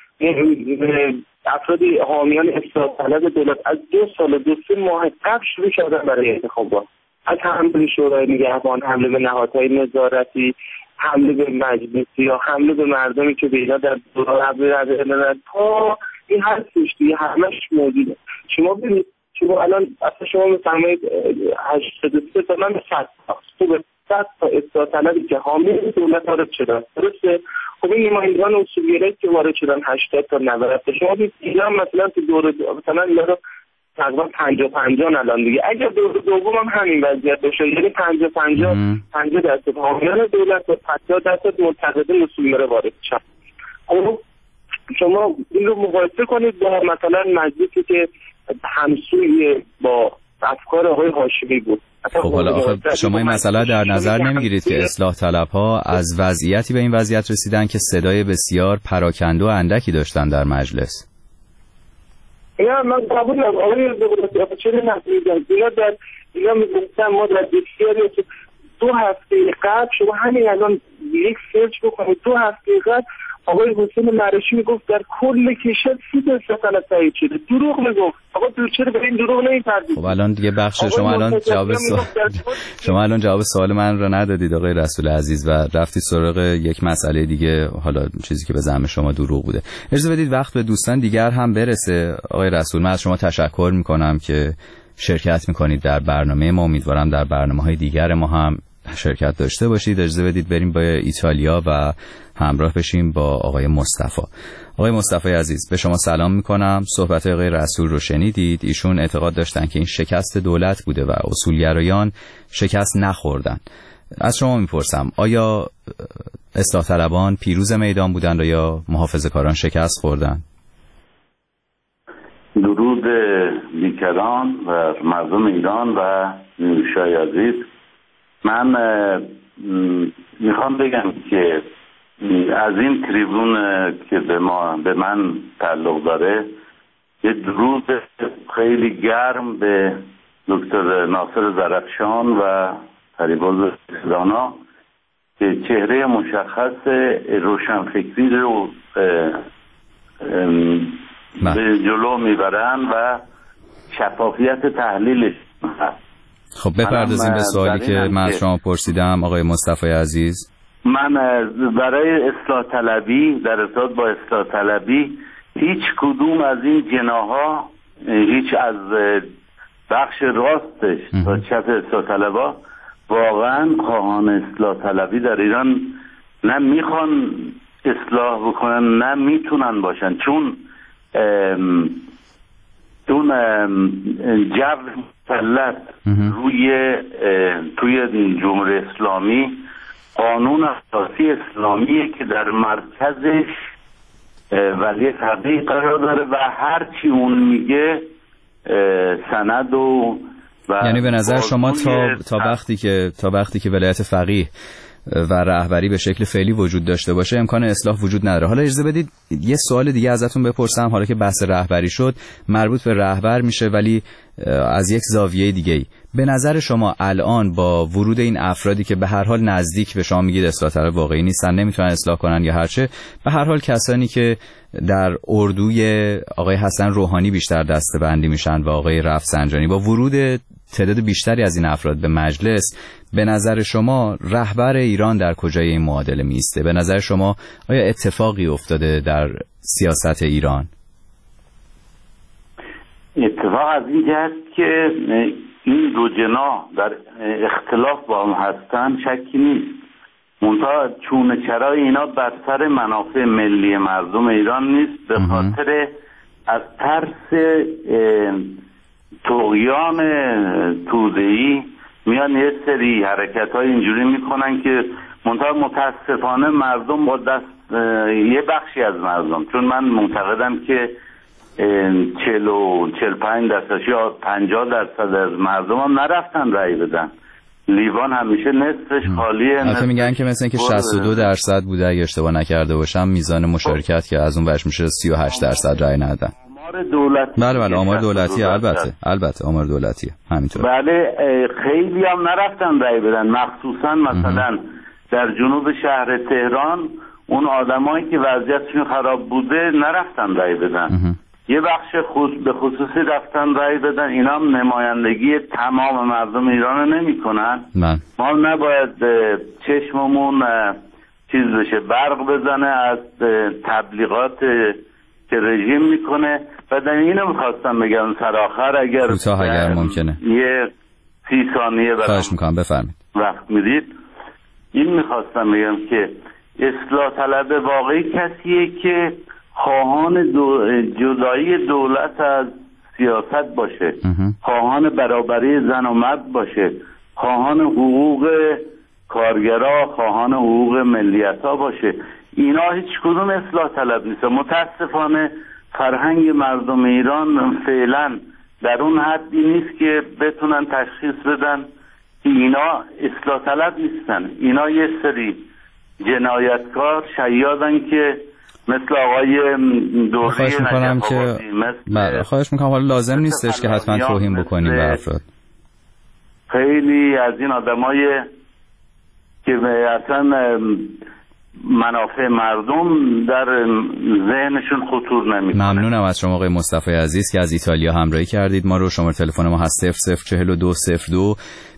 افرادی حامیان اصلاح طلب دولت از 2 ماه قبل شروع کردن برای انتخابات. از حمله شورای نگهبان، حمله به نهادهای نظارتی، حمله به مجلسی یا حمله به مردمی که به اینا در دوران عبدالعزیز تا این هر سشتی همش موجوده. شما ببینید شما الان اصلا شما میفرمایید 83 تا من به 100 تا اصلاح طلبی که حامی دولت وارد شدن، درسته؟ خب این نمایندگان اصولگرایی که وارد شدن 80 تا 90 تا. شما ببینید ایران مثلا تو دوره مثلا اینا رو تقریبا 50-50 الان دیگه. اگر دوره دوم هم همین وضعیت باشه، یعنی 50% حامیان دولت و 50% منتقدین اصولگرا وارد شدن. خب شما این رو مقایسه کنید با مثلا مجلسی که همسوی با افکار آقای هاشمی بود. خب حالا شما این مسئله در نظر نمیگیرید که اصلاح طلب‌ها از وضعیتی به این وضعیت رسیدن که صدای بسیار پراکنده و اندکی داشتن در مجلس؟ نه من قبول ندارم. آقای دولت چرا نمیگن اینا میگفتن ما در بسیاری 2 هفته قبل، شما همین الان یک سرچ بکنید 2 هفته قبل آقای حسین مرشی میگفت در کل کشور 30 اصلاح طلب تایید شده. دروغ میگفت. آقا چرا به این دروغ نمی‌پردازید؟ خب الان دیگه بخش شما الان جواب سوال من رو ندادید آقای رسول عزیز و رفتی سراغ یک مسئله دیگه، حالا چیزی که به زعم شما دروغ بوده. اجازه بدید وقت به دوستان دیگر هم برسه. آقای رسول، من از شما تشکر میکنم که شرکت میکنید در برنامه ما. امیدوارم در برنامه‌های دیگر ما هم شرکت داشته باشید. اجازه بدید بریم با ایتالیا و همراه بشیم با آقای مصطفی. آقای مصطفی عزیز، به شما سلام میکنم. صحبت آقای رسول رو شنیدید. ایشون اعتقاد داشتن که این شکست دولت بوده و اصولگرایان شکست نخوردن. از شما میپرسم آیا اصلاح طلبان پیروز میدان بودن یا محافظه‌کاران شکست خوردن؟ درود بیکران و مردم ایران و نیوشای عزیز، من میخوام بگم که از این تریبون که به من تعلق داره یه درود خیلی گرم به دکتر ناصر زرفشان و فریبرز رسیدانا که چهره مشخص روشنفکری رو به جلو میبرن و شفافیت تحلیلش هست. خب بپردازیم به سوالی که من شما پرسیدم آقای مصطفی عزیز. من برای اصلاح طلبی، در ارتباط با اصلاح طلبی، هیچ کدوم از این جناح‌ها، هیچ از بخش راستش تا چپ اصلاح طلبا واقعا خواهان اصلاح طلبی در ایران نه میخوان اصلاح بکنن نه میتونن باشن، چون جو مسلط توی جمهوری اسلامی قانون اساسی اسلامیه که در مرکزش ولی فقیه قرار داره و هر چی اون میگه سند و یعنی به نظر شما تا وقتی که ولایت فقیه و رهبری به شکل فعلی وجود داشته باشه امکان اصلاح وجود نداره. حالا اجازه بدید یه سوال دیگه ازتون بپرسم، حالا که بحث رهبری شد مربوط به رهبر میشه ولی از یک زاویه دیگه‌ای. به نظر شما الان با ورود این افرادی که به هر حال نزدیک به شما میگید اصلاح طلب واقعی نیستن، نمیتونن اصلاح کنن یا هرچه، به هر حال کسانی که در اردوی آقای حسن روحانی بیشتر دسته‌بندی میشن و آقای رفسنجانی، با ورود تعداد بیشتری از این افراد به مجلس، به نظر شما رهبر ایران در کجای این معادله میسته؟ به نظر شما آیا اتفاقی افتاده در سیاست ایران؟ اتفاق از این جهت که این دو جناح در اختلاف با هم هستن شکی نیست، منتها چونه چرای اینا بر سر منافع ملی مردم ایران نیست، به خاطر از ترس طغیان توده‌ای میان یه سری حرکت‌های اینجوری میکنن که منتها متاسفانه مردم با دست یه بخشی از مردم، چون من معتقدم که 45% یا 50% از مردم هم نرفتن رأی بدن. لیوان همیشه نصفش خالیه. البته میگن که مثلا که 62% بوده اگه اشتباه نکرده باشم میزان مشارکت که از اون ورش میشه 38% رأی ندادن. آمار دولتی. بله آمار دولتی، البته آمار دولتیه همینطور. بله خیلی هم نرفتن رأی بدن، مخصوصا مثلا در جنوب شهر تهران اون آدمایی که وضعیتشون خراب بوده نرفتن رأی بدن. یه بخش به خصوصی رفتن رأی بدن. اینا هم نمایندگی تمام مردم ایران نمی کنن. ما نباید چشممون چیز بشه، برق بزنه از تبلیغات که رژیم میکنه. بعد اینو میخواستم بگم سرآخر اگر ممکنه یه 30 ثانیه خواهش میکنم بفرمایید وقت میدید. این میخواستم بگم که اصلاح طلب واقعی کسیه که خواهان جدایی دولت از سیاست باشه، خواهان برابری زن و مرد باشه، خواهان حقوق کارگرا، خواهان حقوق ملیت‌ها باشه. اینا هیچ کدوم اصلاح طلب نیست. متاسفانه فرهنگ مردم ایران فعلا در اون حدی نیست که بتونن تشخیص بدن که اینا اصلاح طلب نیستن. اینا یه سری جنایتکار شیادن که مثل آقای دوری خواهش میکنم که خواهش میکنم حالا لازم نیستش که حتما توهین بکنیم به افراد. خیلی از این آدمای که اصلا منافع مردم در ذهنشون خطور نمیکنه. ممنونم از شما آقای مصطفی عزیز که از ایتالیا همراهی کردید ما رو. شماره تلفن ما هست 004202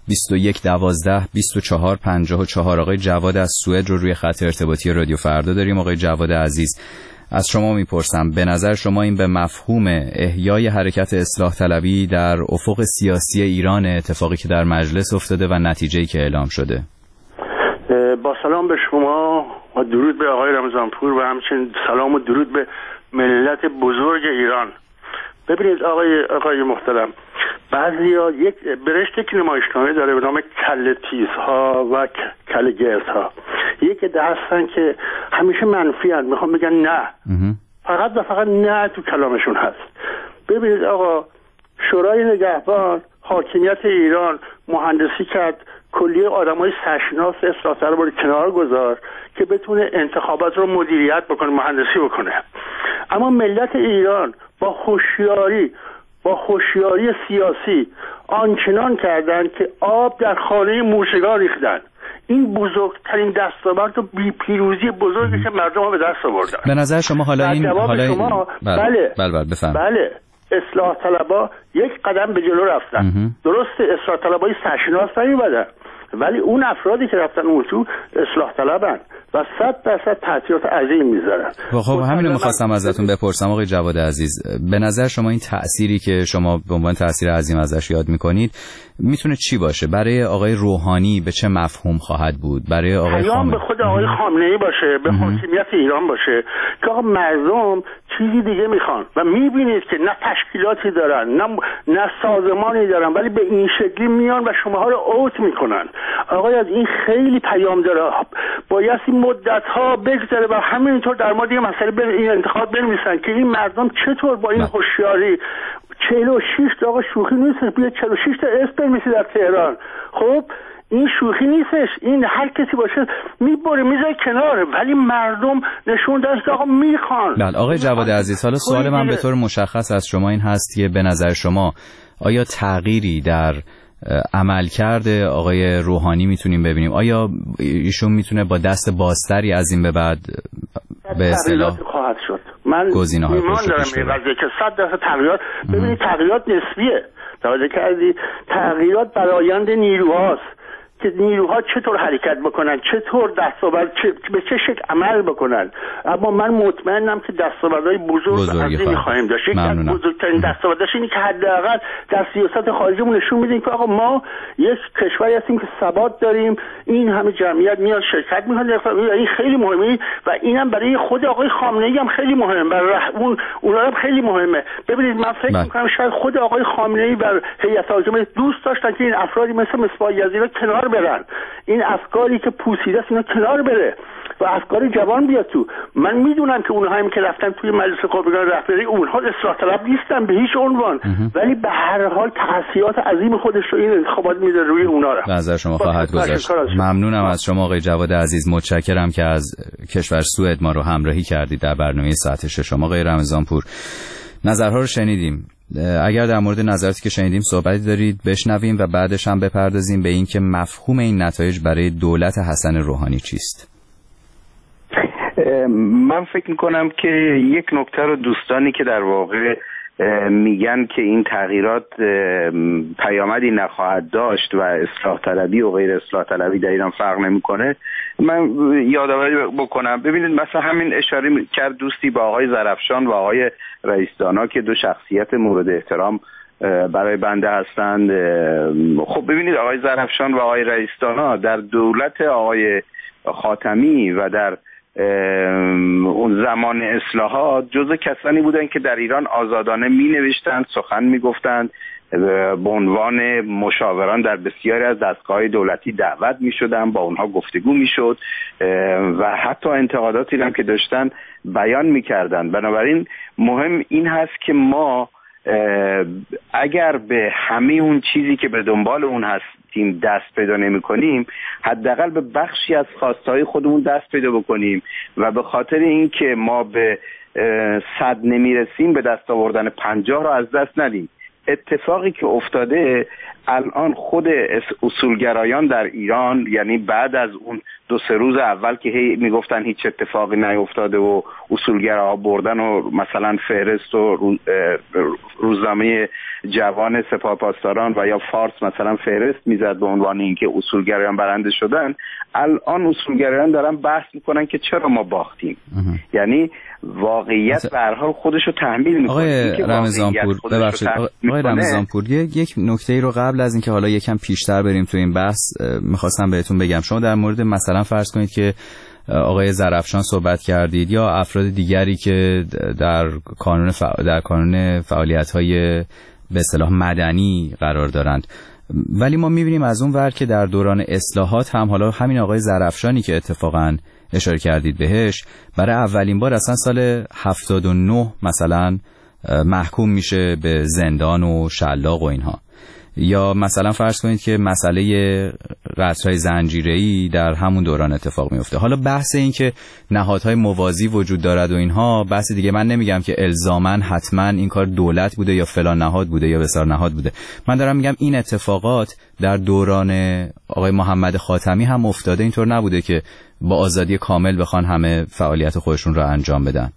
2112 2454. آقای جواد از سوئد رو روی خط ارتباطی رادیو فردا داریم. آقای جواد عزیز از شما میپرسم به نظر شما این به مفهوم احیای حرکت اصلاح طلبی در افق سیاسی ایران اتفاقی که در مجلس افتاده و نتیجه‌ای که اعلام شده؟ با سلام به شما و درود به آقای رمضانپور و همچنین سلام و درود به ملت بزرگ ایران. ببینید آقای محترم، بعضیا یک برشته که نمایشنامه داره به نام کله تیزها و کله گزها. یک عده هستن که همیشه منفی هستن، میخوام بگن نه، فقط و فقط نه تو کلامشون هست. ببینید آقا، شورای نگهبان حاکمیت ایران مهندسی کرد، کلیه آدمای سرشناس اصلاح طلب رو کنار گذار که بتونه انتخابات رو مدیریت بکنه، مهندسی بکنه. اما ملت ایران با هوشیاری سیاسی آنچنان کردن که آب در خانه موشگان ریختن. این بزرگترین دستاورد و پیروزی بزرگی که مردم ها به دست آوردن. به نظر شما بله اصلاح طلبها یک قدم به جلو رفتن. درسته اصلاح طلبهای سرشناس نمی‌بودن، ولی اون افرادی که رفتن اون تو اصلاح طلبن و 100% تأثیرات عظیم میذارن. خب همین می‌خواستم ازتون بپرسم آقای جواد عزیز، به نظر شما این تأثیری که شما به عنوان تأثیر عظیم ازش یاد می‌کنید میتونه چی باشه؟ برای آقای روحانی به چه مفهوم خواهد بود؟ برای آقای خامنه‌ای به خود آقای خامنه‌ای باشه، به حاکمیت ایران باشه که آقا مردم چیزی دیگه میخوان و میبینید که نه تشکیلاتی دارن نه سازمانی دارن، ولی به این شکلی میان و شماها رو اوت میکنن. آقای از این خیلی پیام داره، باید این مدت‌ها بگذره و همینطور در مورد این مسئله این انتخابات بنویسن که این مردم چطور با این هوشیاری 46 تا آقا شوخی نیست، بیا 46 تا اسم بنویسی در تهران. خب این شوخی نیستش، این هر کسی باشه میبره میذاره کنار، ولی مردم نشون دادن که آقا میخوان. بله آقای جواد عزیز، حالا سوال من به طور مشخص از شما این هست که به نظر شما آیا تغییری در عملکرد آقای روحانی میتونیم ببینیم؟ آیا ایشون میتونه با دست بازتری از این به بعد به اصطلاح خواهد شد؟ من ایمان دارم این قضیه که 100% تغییرات، ببینید تغییرات نسبیه، توجه کردی؟ تغییرات برآیند نیروهاست که نیروها چطور حرکت بکنن، چطور دستاورد به چه شکل عمل بکنن. اما من مطمئنم که دستاوردهای بزرگ عظیمی خواهیم داشت. یکی از بزرگترین دستاورداش اینه که حداقل در سیاست خارجیمون نشون میدیم که آقا ما یک کشوری هستیم که ثبات داریم، این همه جمعیت میاد شرکت میکنه، این خیلی مهمه و اینم برای خود آقای خامنه‌ای هم خیلی مهمه، برای اونها هم خیلی مهمه. ببینید من فکر میکنم شاید خود آقای خامنه‌ای و هیئت حاکمه دوست داشتن که این افرادی مثل مصباح یزدی کنار برن، این افکاری که پوسیده است اینا کنار بره و افکار جوان بیاد تو. من میدونم که اونها هم که رفتن توی مجلس خبرگان رهبری اونها اصلاح طلب نیستن به هیچ عنوان، ولی به هر حال تأثیرات عظیم خودش رو این انتخابات میذاره روی اونا رو. نظر شما خواهد گذاشت. ممنونم از شما آقای جواد عزیز، متشکرم که از کشور سوئد ما رو همراهی کردید در برنامه ساعت 6. آقای رمضانپور، نظرها رو شنیدیم. اگر در مورد نظراتی که شنیدیم صحبتی دارید بشنویم و بعدش هم بپردازیم به این که مفهوم این نتایج برای دولت حسن روحانی چیست. من فکر میکنم که یک نکته رو دوستانی که در واقع میگن که این تغییرات پیامدی نخواهد داشت و اصلاح طلبی و غیر اصلاح طلبی در ایران فرق نمیکنه، من یادآوری بکنم. ببینید مثلا همین اشاره کرد دوستی با آقای زرافشان و آقای رئیس دانا که دو شخصیت مورد احترام برای بنده هستند. خب ببینید آقای زرافشان و آقای رئیس دانا در دولت آقای خاتمی و در اون زمان اصلاحات جزو کسانی بودن که در ایران آزادانه می نوشتند، سخن می گفتند، به عنوان مشاوران در بسیاری از دستگاه دولتی دعوت می شدن، با اونها گفتگو می شد و حتی انتقاداتی هم که داشتن بیان می کردن. بنابراین مهم این هست که ما اگر به همه اون چیزی که به دنبال اون هستیم دست پیدا نمی کنیم، حداقل به بخشی از خواستهای خودمون دست پیدا بکنیم و به خاطر این که ما به 100 نمی رسیم به دست آوردن 50 رو از دست ندیم. اتفاقی که افتاده الان خود اصولگرایان در ایران، یعنی بعد از اون 2-3 روز اول که میگفتن هیچ اتفاقی نیفتاده و اصولگراها بردن و مثلا فهرست و روزنامه جوان سپاهپاسداران و یا فارس مثلا فهرست میزد به عنوان اینکه اصولگرایان برنده شدن، الان اصولگرایان دارن بحث میکنن که چرا ما باختیم. یعنی واقعیت به هر حال خودش رو تحمیل میکنه. آقای رمضانپور ببخشید، آقای رمضانپور یک نکته رو قبل از اینکه حالا یکم پیشتر بریم تو این بحث میخواستم بهتون بگم. شما در مورد مثلا فرض کنید که آقای زرافشان صحبت کردید یا افراد دیگری که در کانون فعالیت‌های به اصطلاح مدنی قرار دارند، ولی ما می‌بینیم از اون ور که در دوران اصلاحات هم حالا همین آقای زرافشانی که اتفاقاً اشاره کردید بهش برای اولین بار اصلا سال 79 مثلا محکوم میشه به زندان و شلاق و اینها. یا مثلا فرض کنید که مسئله قطرهای زنجیره‌ای در همون دوران اتفاق میفته. حالا بحث این که نهادهای موازی وجود دارد و اینها بحث دیگه. من نمیگم که الزاماً حتما این کار دولت بوده یا فلان نهاد بوده یا بسار نهاد بوده. من دارم میگم این اتفاقات در دوران آقای محمد خاتمی هم افتاده، اینطور نبوده که با آزادی کامل بخوان همه فعالیت خودشون را انجام بدن.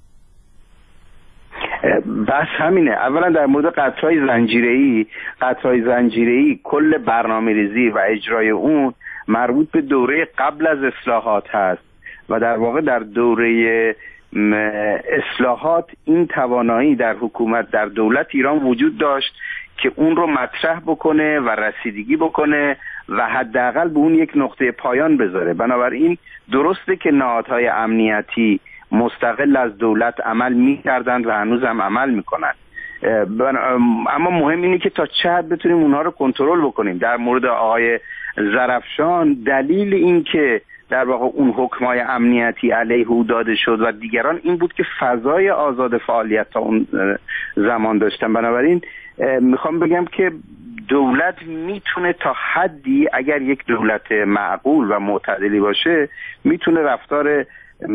بس همینه. اولا در مورد قطرهای زنجیره‌ای کل برنامه‌ریزی و اجرای اون مربوط به دوره قبل از اصلاحات هست و در واقع در دوره اصلاحات این توانایی در حکومت در دولت ایران وجود داشت که اون رو مطرح بکنه و رسیدگی بکنه و حداقل به اون یک نقطه پایان بذاره. بنابراین درسته که نهادهای امنیتی مستقل از دولت عمل می‌کردند و هنوز هم عمل می‌کنند، اما مهم اینه که تا چه حد بتونیم اونها رو کنترل بکنیم. در مورد آقای زرافشان دلیل این که در واقع اون حکمای امنیتی علیه او داده شد و دیگران این بود که فضای آزاد فعالیت تا اون زمان داشتن. بنابراین میخوام بگم که دولت میتونه تا حدی، اگر یک دولت معقول و معتدلی باشه، میتونه رفتار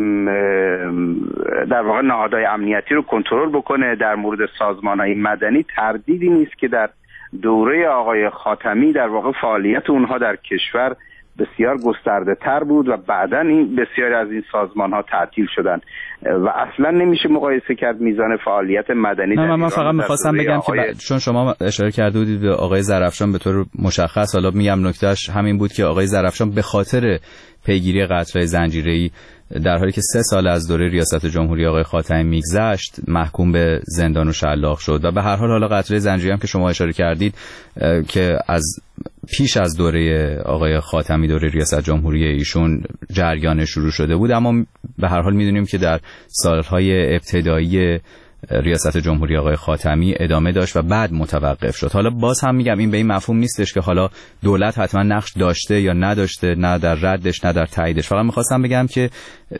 در واقع نهادهای امنیتی رو کنترل بکنه. در مورد سازمان‌های مدنی تردیدی نیست که در دوره آقای خاتمی در واقع فعالیت اونها در کشور بسیار گسترده تر بود و بعداً این بسیاری از این سازمان ها تعطیل شدن و اصلا نمیشه مقایسه کرد میزان فعالیت مدنی در ایران. من فقط میخواستم بگم که چون شما اشاره کرده بودید به آقای ظرفشان به طور مشخص، حالا میگم نکتهش همین بود که آقای ظرفشان به خاطر پیگیری قتل‌های زنجیره‌ای در حالی که 3 سال از دوره ریاست جمهوری آقای خاتمی میگذشت محکوم به زندان و شلاق شد و به هر حال حالا قتل زنجیره‌ای هم که شما اشاره کردید که از پیش از دوره آقای خاتمی، دوره ریاست جمهوری ایشون جریان شروع شده بود، اما به هر حال میدونیم که در سالهای ابتدایی ریاست جمهوری آقای خاتمی ادامه داشت و بعد متوقف شد. حالا باز هم میگم این به این مفهوم نیستش که حالا دولت حتما نقش داشته یا نداشته، نه در ردش نه در تاییدش. فقط میخواستم بگم که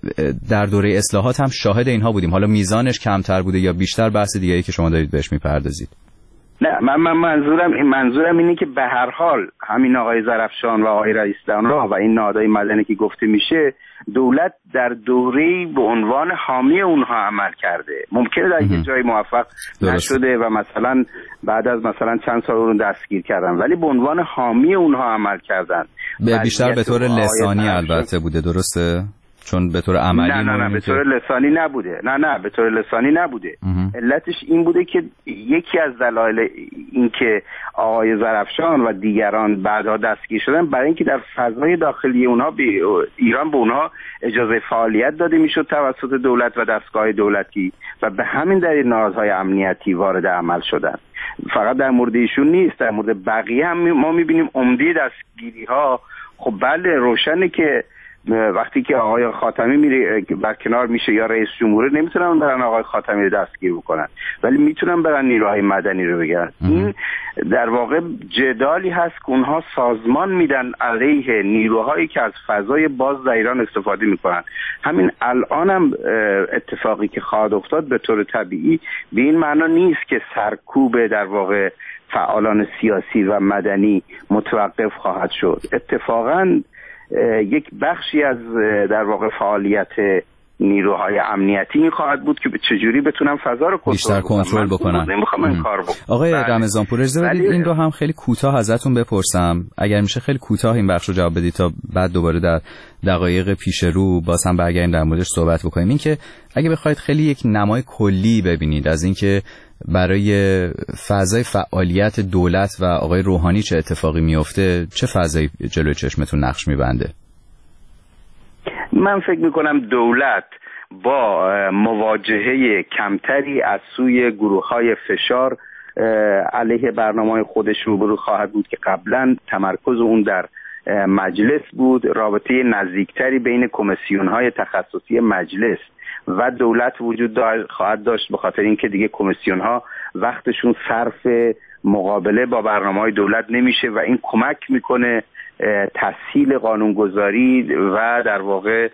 در دوره اصلاحات هم شاهد اینها بودیم. حالا میزانش کمتر بوده یا بیشتر، بحث دیگه‌ای که شما دارید بهش میپردازید. نه، من منظورم اینه که به هر حال همین آقای ظرفشان و آقای رئیس دانراه و این نهادهای مدنی که گفته میشه، دولت در دوره‌ای به عنوان حامی اونها عمل کرده. ممکنه در یه جای موفق نشده و مثلا بعد از مثلا چند سال اون دستگیر کردن، ولی به عنوان حامی اونها عمل کردن. بیشتر به طور لسانی البته بوده، درسته؟ چون به طور عملی نه به طور لسانی نبوده. نه به طور لسانی نبوده. علتش این بوده که یکی از دلایل این که آقای ظرفشان و دیگران بعدها دستگیر شدن برای اینکه در فضای داخلی اونها ایران به اونها اجازه فعالیت داده میشد توسط دولت و دستگاه دولتی و به همین دلیل نهادهای امنیتی وارد عمل شدن. فقط در مورد ایشون نیست، در مورد بقیه هم ما میبینیم عمده دستگیری ها. خب بله، روشنه که وقتی که آقای خاتمی میره برکنار میشه یا رئیس جمهور، نمیتونن برن آقای خاتمی رو دستگیر بکنن، ولی میتونن برن نیروهای مدنی رو بگیرن. این در واقع جدالی هست که اونها سازمان میدن علیه نیروهایی که از فضای باز در ایران استفاده میکنن. همین الان هم اتفاقی که خواهد افتاد به طور طبیعی به این معنا نیست که سرکوب در واقع فعالان سیاسی و مدنی متوقف خواهد شد. اتفاقاً یک بخشی از در واقع فعالیت نیروهای امنیتی این خواهد بود که چجوری بتونن فضا رو بیشتر کنترل بکنن. نمیخوام این کار بکنم. آقای رمضانپور، اجازه بدید این رو هم خیلی کوتاه ازتون بپرسم، اگر میشه خیلی کوتاه این بخش رو جواب بدید تا بعد دوباره در دقایق پیش رو باز هم برگردیم در موردش صحبت بکنیم. این که اگه بخواید خیلی یک نمای کلی ببینید از اینکه برای فضای فعالیت دولت و آقای روحانی چه اتفاقی میفته، چه فضایی جلوی چشمتون نقش میبنده؟ من فکر میکنم دولت با مواجهه کمتری از سوی گروه‌های فشار علیه برنامه‌های خودش روبرو خواهد بود که قبلا تمرکز اون در مجلس بود. رابطه نزدیکتری بین کمیسیون‌های تخصصی مجلس و دولت وجود خواهد داشت، به خاطر اینکه دیگه کمیسیون‌ها وقتشون صرف مقابله با برنامه‌های دولت نمیشه و این کمک میکنه تسهیل قانونگذاری و در واقع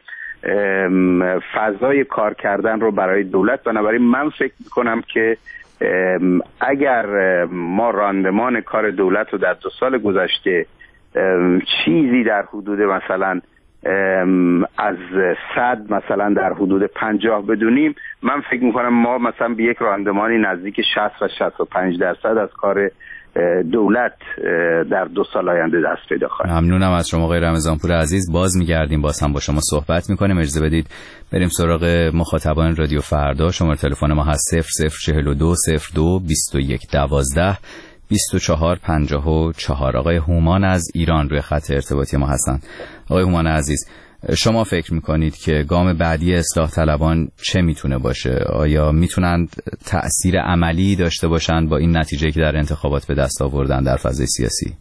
فضای کار کردن رو برای دولت. بنابراین من فکر میکنم که اگر ما راندمان کار دولت رو در 2 سال گذشته چیزی در حدود مثلا از 100 مثلا در حدود 50 بدونیم، من فکر میکنم ما مثلا به یک راندمانی نزدیک 60 و 65% از کار دولت در 2 سال آینده دست پیدا خواهیم. ممنونم از شما آقای رمضانپور عزیز. باز میگردیم، باز هم با شما صحبت میکنیم. اجازه بدید بریم سراغ مخاطبان رادیو فردا. شماره تلفن ما هست 0042 02 21 12 24 54. آقای هومان از ایران روی خط ارتباطی ما هستند. آقای هومان عزیز، شما فکر میکنید که گام بعدی اصلاح طلبان چه میتونه باشه؟ آیا میتونند تأثیر عملی داشته باشند با این نتیجه که در انتخابات به دست آوردن در فضای سیاسی؟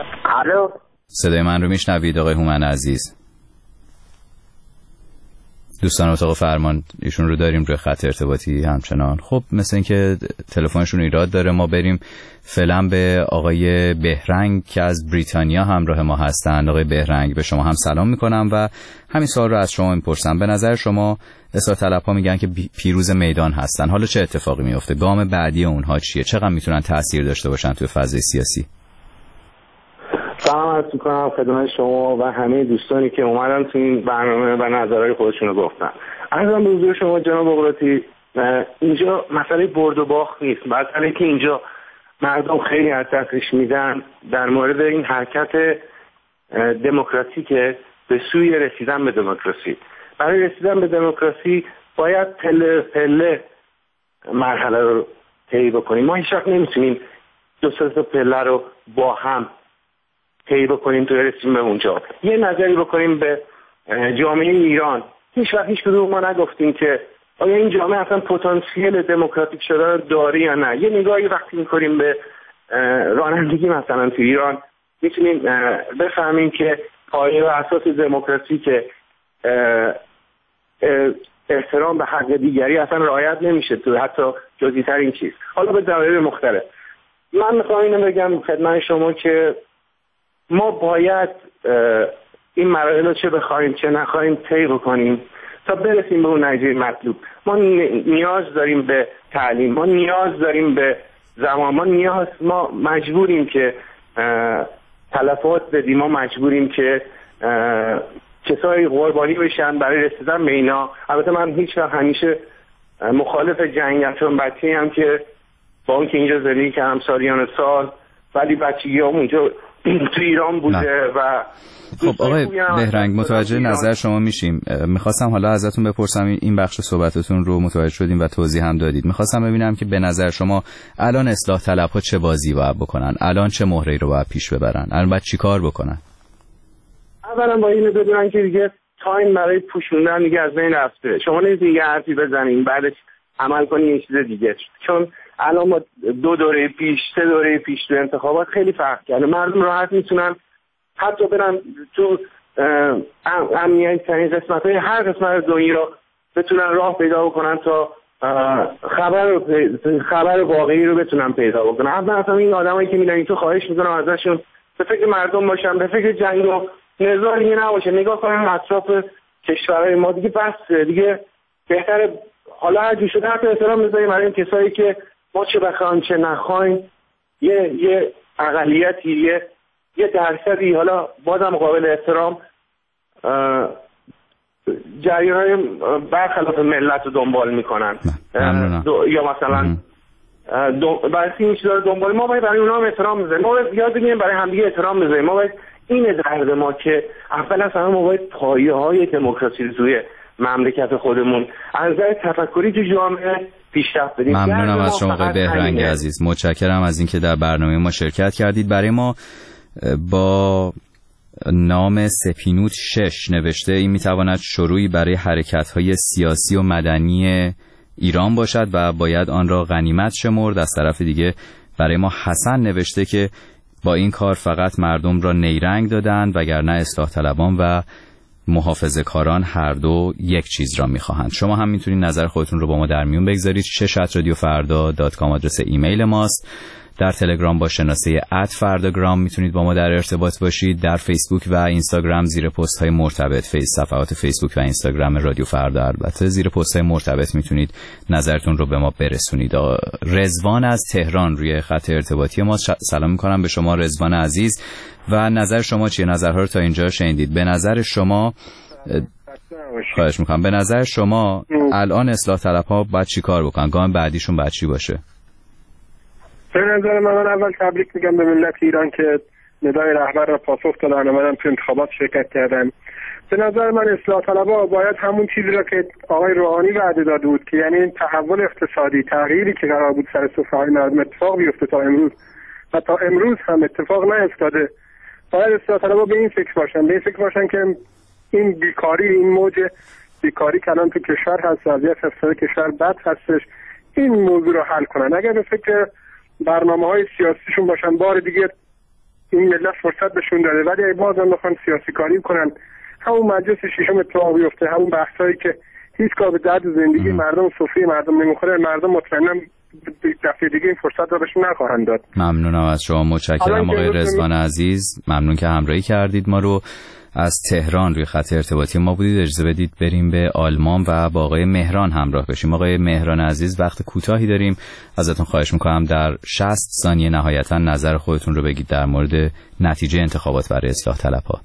الو، صدای من رو میشنوید آقای هومان عزیز؟ دوستان اتاق فرمان ایشون رو داریم روی خط ارتباطی همچنان. خب مثل اینکه تلفنشون ایراد داره، ما بریم فعلا به آقای بهرنگ که از بریتانیا همراه ما هستند. آقای بهرنگ، به شما هم سلام میکنم و همین سوال رو از شما میپرسم. به نظر شما اصلاح طلب‌ها میگن که پیروز میدان هستن، حالا چه اتفاقی میفته؟ گام بعدی اونها چیه؟ چقدر میتونن تأثیر داشته باشن توی فضای سیاسی؟ سلام عرض می‌کنم خدمت شما و همه دوستانی که اومدن تو این برنامه و نظرهای خودشون رو گفتن. عرضم به حضور شما جناب بغراتی، اینجا مسئله برد و باخت نیست، مسئله که اینجا مردم خیلی از دستش میدن در مورد این حرکت دموکراتیک به سوی رسیدن به دموکراسی. برای رسیدن به دموکراسی باید پله پله مرحله رو طی بکنیم. ما هیچ وقت نمیتونیم دو سه پله رو با هم طی بکنیم تو رسیدیم به اونجا. یه نظری بکنیم به جامعه ایران. هیچ وقت هیچ کدوم ما نگفتیم که آیا این جامعه اصلا پتانسیل دموکراتیک شدن داره یا نه. یه نگاهی وقتی می‌کنیم به رانندگی مثلا تو ایران میتونیم بفهمیم که پایه و اساس دموکراسی که احترام به حق دیگری اصلا رعایت نمیشه تو حتی جزئی‌ترین چیز. حالا به دلایل مختلف من میخوام اینو بگم خدمت شما که ما باید این مراحل رو چه بخوایم چه نخواهیم طی بکنیم تا برسیم به اون نتیجه مطلوب. ما نیاز داریم به تعلیم، ما نیاز داریم به زمان، ما مجبوریم که تلفات بدیم، ما مجبوریم که کسایی قربانی بشن برای رسیدن به اینا. البته من هیچ وقت همیشه مخالف جنگم، چون بچه‌ای هم که با اون که اینجا زندگی کردم سالیان سال، ولی بچگیام اونجا تو ایران بوده و خب آقای بهرنگ متوجه نظر شما میشیم. میخواستم حالا ازتون بپرسم، این بخش صحبتتون رو متوجه شدیم و توضیح هم دادید. میخواستم ببینم که به نظر شما الان اصلاح طلب‌ها چه بازی باید بکنن؟ الان چه مهره‌ای رو باید پیش ببرن؟ الان باید چیکار بکنن؟ اولا باید اینو بدونن که دیگه تایم برای پوشوندن دیگه از بین رفته. شما نمیتونید یه حرفی بزنین بعدش عمل کنین یه چیز دیگه، چون الان ما 2 دوره پیش 3 دوره پیش تو انتخابات خیلی فرق کرده. مردم راحت میتونن حتی برن تو امنیت ترین قسمت‌های هر قسمت دنیا رو بتونن راه پیدا بکنن تا خبر واقعی رو بتونن پیدا بکنن. اصلا این آدمایی که میرن تو خواهش میکنم ازشون به فکر مردم باشن، به فکر جنگ و نزاع دیگه نباشه، نگاه کنن اطراف کشورهای ما دیگه بس دیگه بهتره. حالا هر جور شده حتی احترام بذاریم برای این کسایی که ما چه بخوایم چه نخوایم، یه اقلیتی یه درصدی حالا بازم قابل احترام جریان‌های برخلاف ملت رو دنبال میکنن یا مثلا برای این چیزا رو دنبال. ما باید برای اونها هم احترام بذاریم، ما باید یاد بگیریم برای همدیگه احترام بذاریم. ما باید این درد ما که اول از همه ما باید پایه‌های دموکراسی رو توی مملکت خودمون از نظر تفکری تو جامعه پیشرفت بدیم. ممنونم از شما آقای بهرنگ عزیز، متشکرم از اینکه در برنامه ما شرکت کردید. برای ما با نام سپینوت 6 نوشته این میتواند شروعی برای حرکت‌های سیاسی و مدنی ایران باشد و باید آن را غنیمت شمرد. از طرف دیگه برای ما حسن نوشته که با این کار فقط مردم را نیرنگ دادند وگرنه اصلاح طلبان و محافظه‌کاران هر دو یک چیز را می‌خواهند. شما هم میتونید نظر خودتون رو با ما در میون بگذارید. @radiofarda.com آدرس ایمیل ماست. در تلگرام با شناسه @فرداگرام میتونید با ما در ارتباط باشید. در فیسبوک و اینستاگرام زیر پست های مرتبط صفحات فیسبوک و اینستاگرام رادیو فردا، البته زیر پست های مرتبط میتونید نظرتون رو به ما برسونید. رضوان از تهران روی خط ارتباطی ما. سلام میکنم به شما رضوان عزیز و نظر شما چیه؟ نظرها رو تا اینجا شنیدید. به نظر شما خواهش میکنم، به نظر شما الان اصلاح طلب‌ها باید چی کار بکنن؟ گام بعدیشون باید چی باشه؟ به نظر من اول تبریک میگم به ملت ایران که ندای رهبر را پاسخ دادن و منم تو انتخابات شرکت کردم. به نظر من اصلاح طلبها باید همون چیزی را که آقای روحانی وعده داده بود که یعنی این تحول اقتصادی، تغییری که قرار بود سر سفره‌های مردم اتفاق بیفته تا امروز و تا امروز هم اتفاق نیفتاده، باید اصلاح طلبها به این فکر باشن که این بیکاری، این موج بیکاری که الان تو کشور هست، وضعیت اقتصادی کشور بد هستش، این موضوع رو حل کنن. اگر به فکر برنامه‌های سیاسیشون باشن بار دیگه این ملت فرصت بهشون داده، ولی ای بازم بخوان سیاسی کاری کنن همون مجلس ششم اتفاق بیفته، همون بحثایی که هیچگاه به درد زندگی مردم صوفی مردم نمیخوره، مردم مطمئنا دفعه دیگه این فرصت رو بهشون نخواهند داد. ممنونم از شما، متشکرم آقای رضوان عزیز، ممنون که همراهی کردید ما رو. از تهران روی خط ارتباطی ما بودید. اجازه بدید بریم به آلمان و با آقای مهران همراه بشیم. آقای مهران عزیز، وقت کوتاهی داریم، ازتون خواهش میکنم در 60 ثانیه نهایتا نظر خودتون رو بگید در مورد نتیجه انتخابات برای اصلاح طلب‌ها.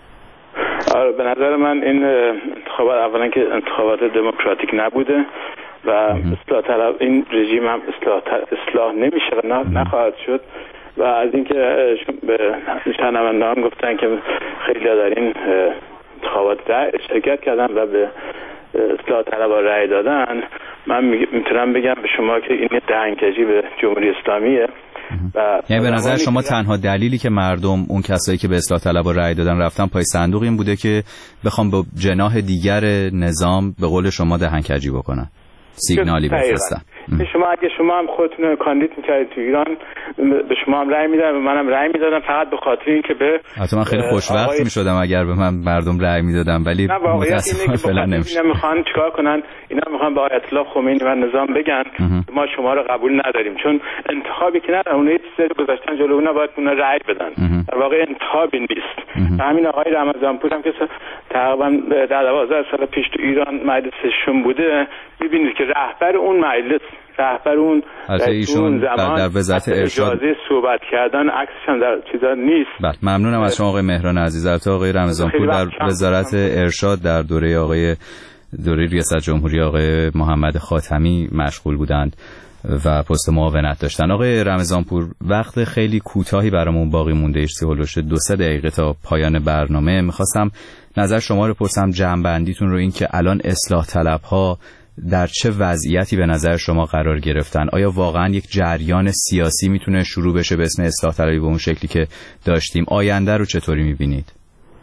به نظر من این انتخابات اولا که انتخابات دموکراتیک نبوده و اصلاح طلب این رژیم هم اصلاح نمیشه و نخواهد شد. و از اینکه به شنوندگان گفتن که خیلی در این انتخابات شرکت کردن و به اصلاح طلبها رأی دادن، من میتونم بگم به شما که این دهنکجی به جمهوری اسلامیه. یعنی به نظر شما تنها دلیلی که مردم اون کسایی که به اصلاح طلبها رأی دادن رفتن پای صندوق این بوده که بخوام به جناح دیگر نظام به قول شما دهنکجی بکنن، سیگنالی بفرستن. شما اگه شما هم خودتون کاندید میکردید تو ایران، به شما هم رأی میدادن، به منم رأی میدادن، فقط به خاطر اینکه به حتی من خیلی خوشوقت میشدم اگر به من مردم رأی میدادن، ولی متاسفانه فعلا نمیشه. اینا میخوان چیکار کنن؟ اینا میخوان به آیت الله خمینی و نظام بگن ما شما رو قبول نداریم، چون انتخابی که ندارن، اونها چیزی گذاشتن جلو اونا، باید اونا رأی بدن. در واقع انتخابی نیست. همین آقای رمضانپور هم که تقریبا 12 سال پیش تو ایران مجلسشون بوده، میبینید که رهبر اون مجلس، رهبر اون ایشون در وزارت ارشاد صحبت کردن، عکسش هم در چیزا نیست. بله، ممنونم از شما آقای مهران عزیز. البته آقای رمضانپور در وزارت ارشاد در دوره ریاست جمهوری آقای محمد خاتمی مشغول بودند و پست معاونت داشتن. آقای رمضانپور، وقت خیلی کوتاهی برامون باقی مونده، ایشتی هولوش 2-3 دقیقه تا پایان برنامه. میخواستم نظر شما رو پرسم، جمع‌بندیتون رو، این که الان اصلاح طلب‌ها در چه وضعیتی به نظر شما قرار گرفتن؟ آیا واقعا یک جریان سیاسی میتونه شروع بشه به اسم اصلاح طلبی به اون شکلی که داشتیم؟ آینده رو چطوری میبینید؟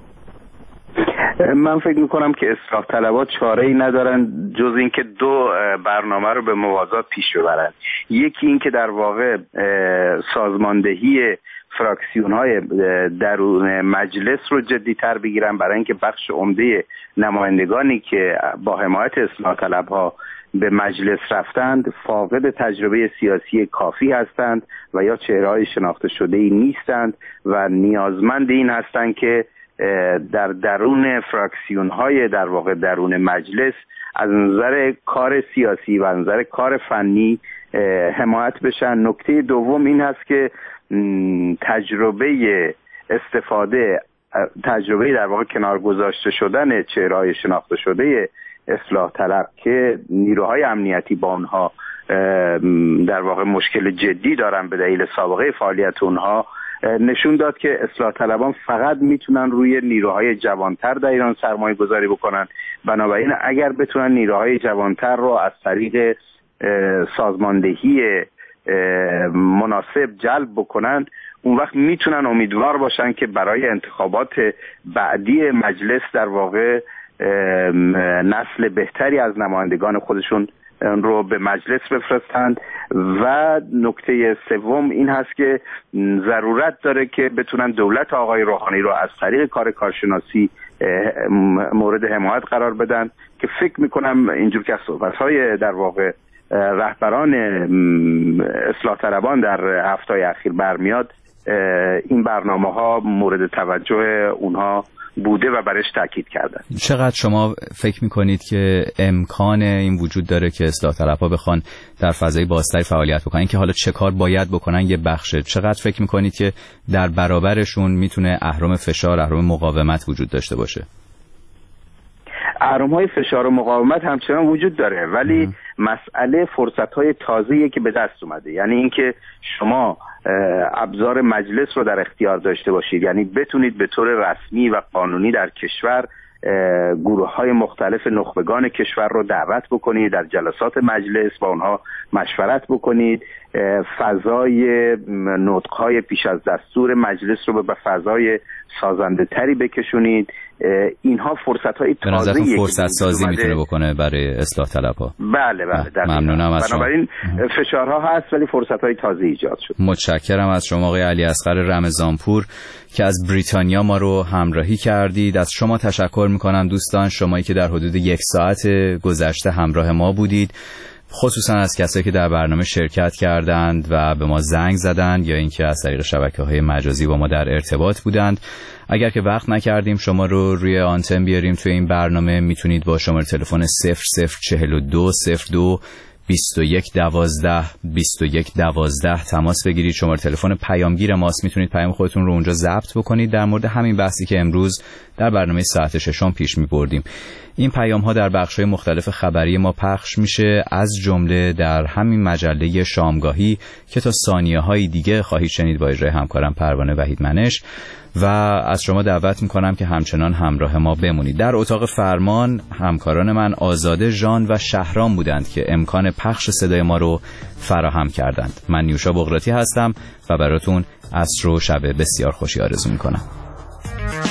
من فکر میکنم که اصلاح طلبات چاره‌ای ندارن جز اینکه دو برنامه رو به موازات پیش ببرن. یکی این که در واقع سازماندهی فراکسیون‌های درون مجلس رو جدی‌تر بگیرن، برای اینکه بخش عمده نمایندگانی که با حمایت اصلاح طلب‌ها به مجلس رفتند فاقد تجربه سیاسی کافی هستند و یا چهره‌های شناخته شده‌ای نیستند و نیازمند این هستند که در درون فراکسیون‌های در واقع درون مجلس از نظر کار سیاسی و از نظر کار فنی حمایت بشن. نکته دوم این هست که تجربه در واقع کنار گذاشته شدن چهره‌های شناخته شده اصلاح طلب که نیروهای امنیتی با اونها در واقع مشکل جدی دارن به دلیل سابقه فعالیت اونها، نشون داد که اصلاح طلبان فقط میتونن روی نیروهای جوانتر در ایران سرمایه گذاری بکنن. بنابراین اگر بتونن نیروهای جوانتر رو از طریق سازماندهی مناسب جلب بکنن، اون وقت میتونن امیدوار باشن که برای انتخابات بعدی مجلس در واقع نسل بهتری از نمایندگان خودشون رو به مجلس بفرستند. و نکته سوم این هست که ضرورت داره که بتونن دولت آقای روحانی رو از طریق کار کارشناسی مورد حمایت قرار بدن که فکر میکنم اینجور که صحبت‌های در واقع رهبران اصلاح طلبان در هفته‌های اخیر برمیاد، این برنامه‌ها مورد توجه اونها بوده و برش تاکید کردن. چقدر شما فکر میکنید که امکان این وجود داره که اصلاح طلب‌ها بخوان در فضای بازتری فعالیت بکنن، که حالا چه کار باید بکنن یه بخشه، چقدر فکر میکنید که در برابرشون میتونه اهرم فشار، اهرم مقاومت وجود داشته باشه؟ اهرم‌های فشار و مقاومت همچنان وجود داره، ولی مسئله فرصت‌های تازه‌ای که به دست اومده، یعنی اینکه شما ابزار مجلس رو در اختیار داشته باشید، یعنی بتونید به طور رسمی و قانونی در کشور گروه‌های مختلف نخبگان کشور رو دعوت بکنید، در جلسات مجلس با اونها مشورت بکنید، فضای نطق‌های پیش از دستور مجلس رو به فضای سازنده تری بکشونید. اینها فرصت های تازه‌ایه که فرصت سازی میتونه بکنه برای اصلاح طلب‌ها. بله ممنونم از شما. بنابراین فشارها هست ولی فرصت های تازه ایجاد شد. متشکرم از شما آقای علیاصغر رمضانپور که از بریتانیا ما رو همراهی کردید. از شما تشکر میکنم دوستان، شمایی که در حدود 1 ساعت گذشته همراه ما بودید، خصوصا از کسایی که در برنامه شرکت کردند و به ما زنگ زدند یا اینکه از طریق شبکه‌های مجازی با ما در ارتباط بودند. اگر که وقت نکردیم شما رو روی آنتن بیاریم توی این برنامه، میتونید با شماره تلفن 004202 2112 2112 تماس بگیرید. شماره تلفن پیامگیر ماست، میتونید پیام خودتون رو اونجا ضبط بکنید در مورد همین بحثی که امروز در برنامه ساعت 6 پیش می‌بردیم. این پیام ها در بخش‌های مختلف خبری ما پخش میشه، از جمله در همین مجله شامگاهی که تا ثانیه‌های دیگه خواهید شنید با اجرای همکارم پروانه وحیدمنش، و از شما دعوت میکنم که همچنان همراه ما بمونید. در اتاق فرمان همکاران من آزاده، ژان و شهرام بودند که امکان پخش صدای ما رو فراهم کردند. من نیوشا بغراتی هستم و براتون عصر و شب بسیار خوشی آرزو میکنم.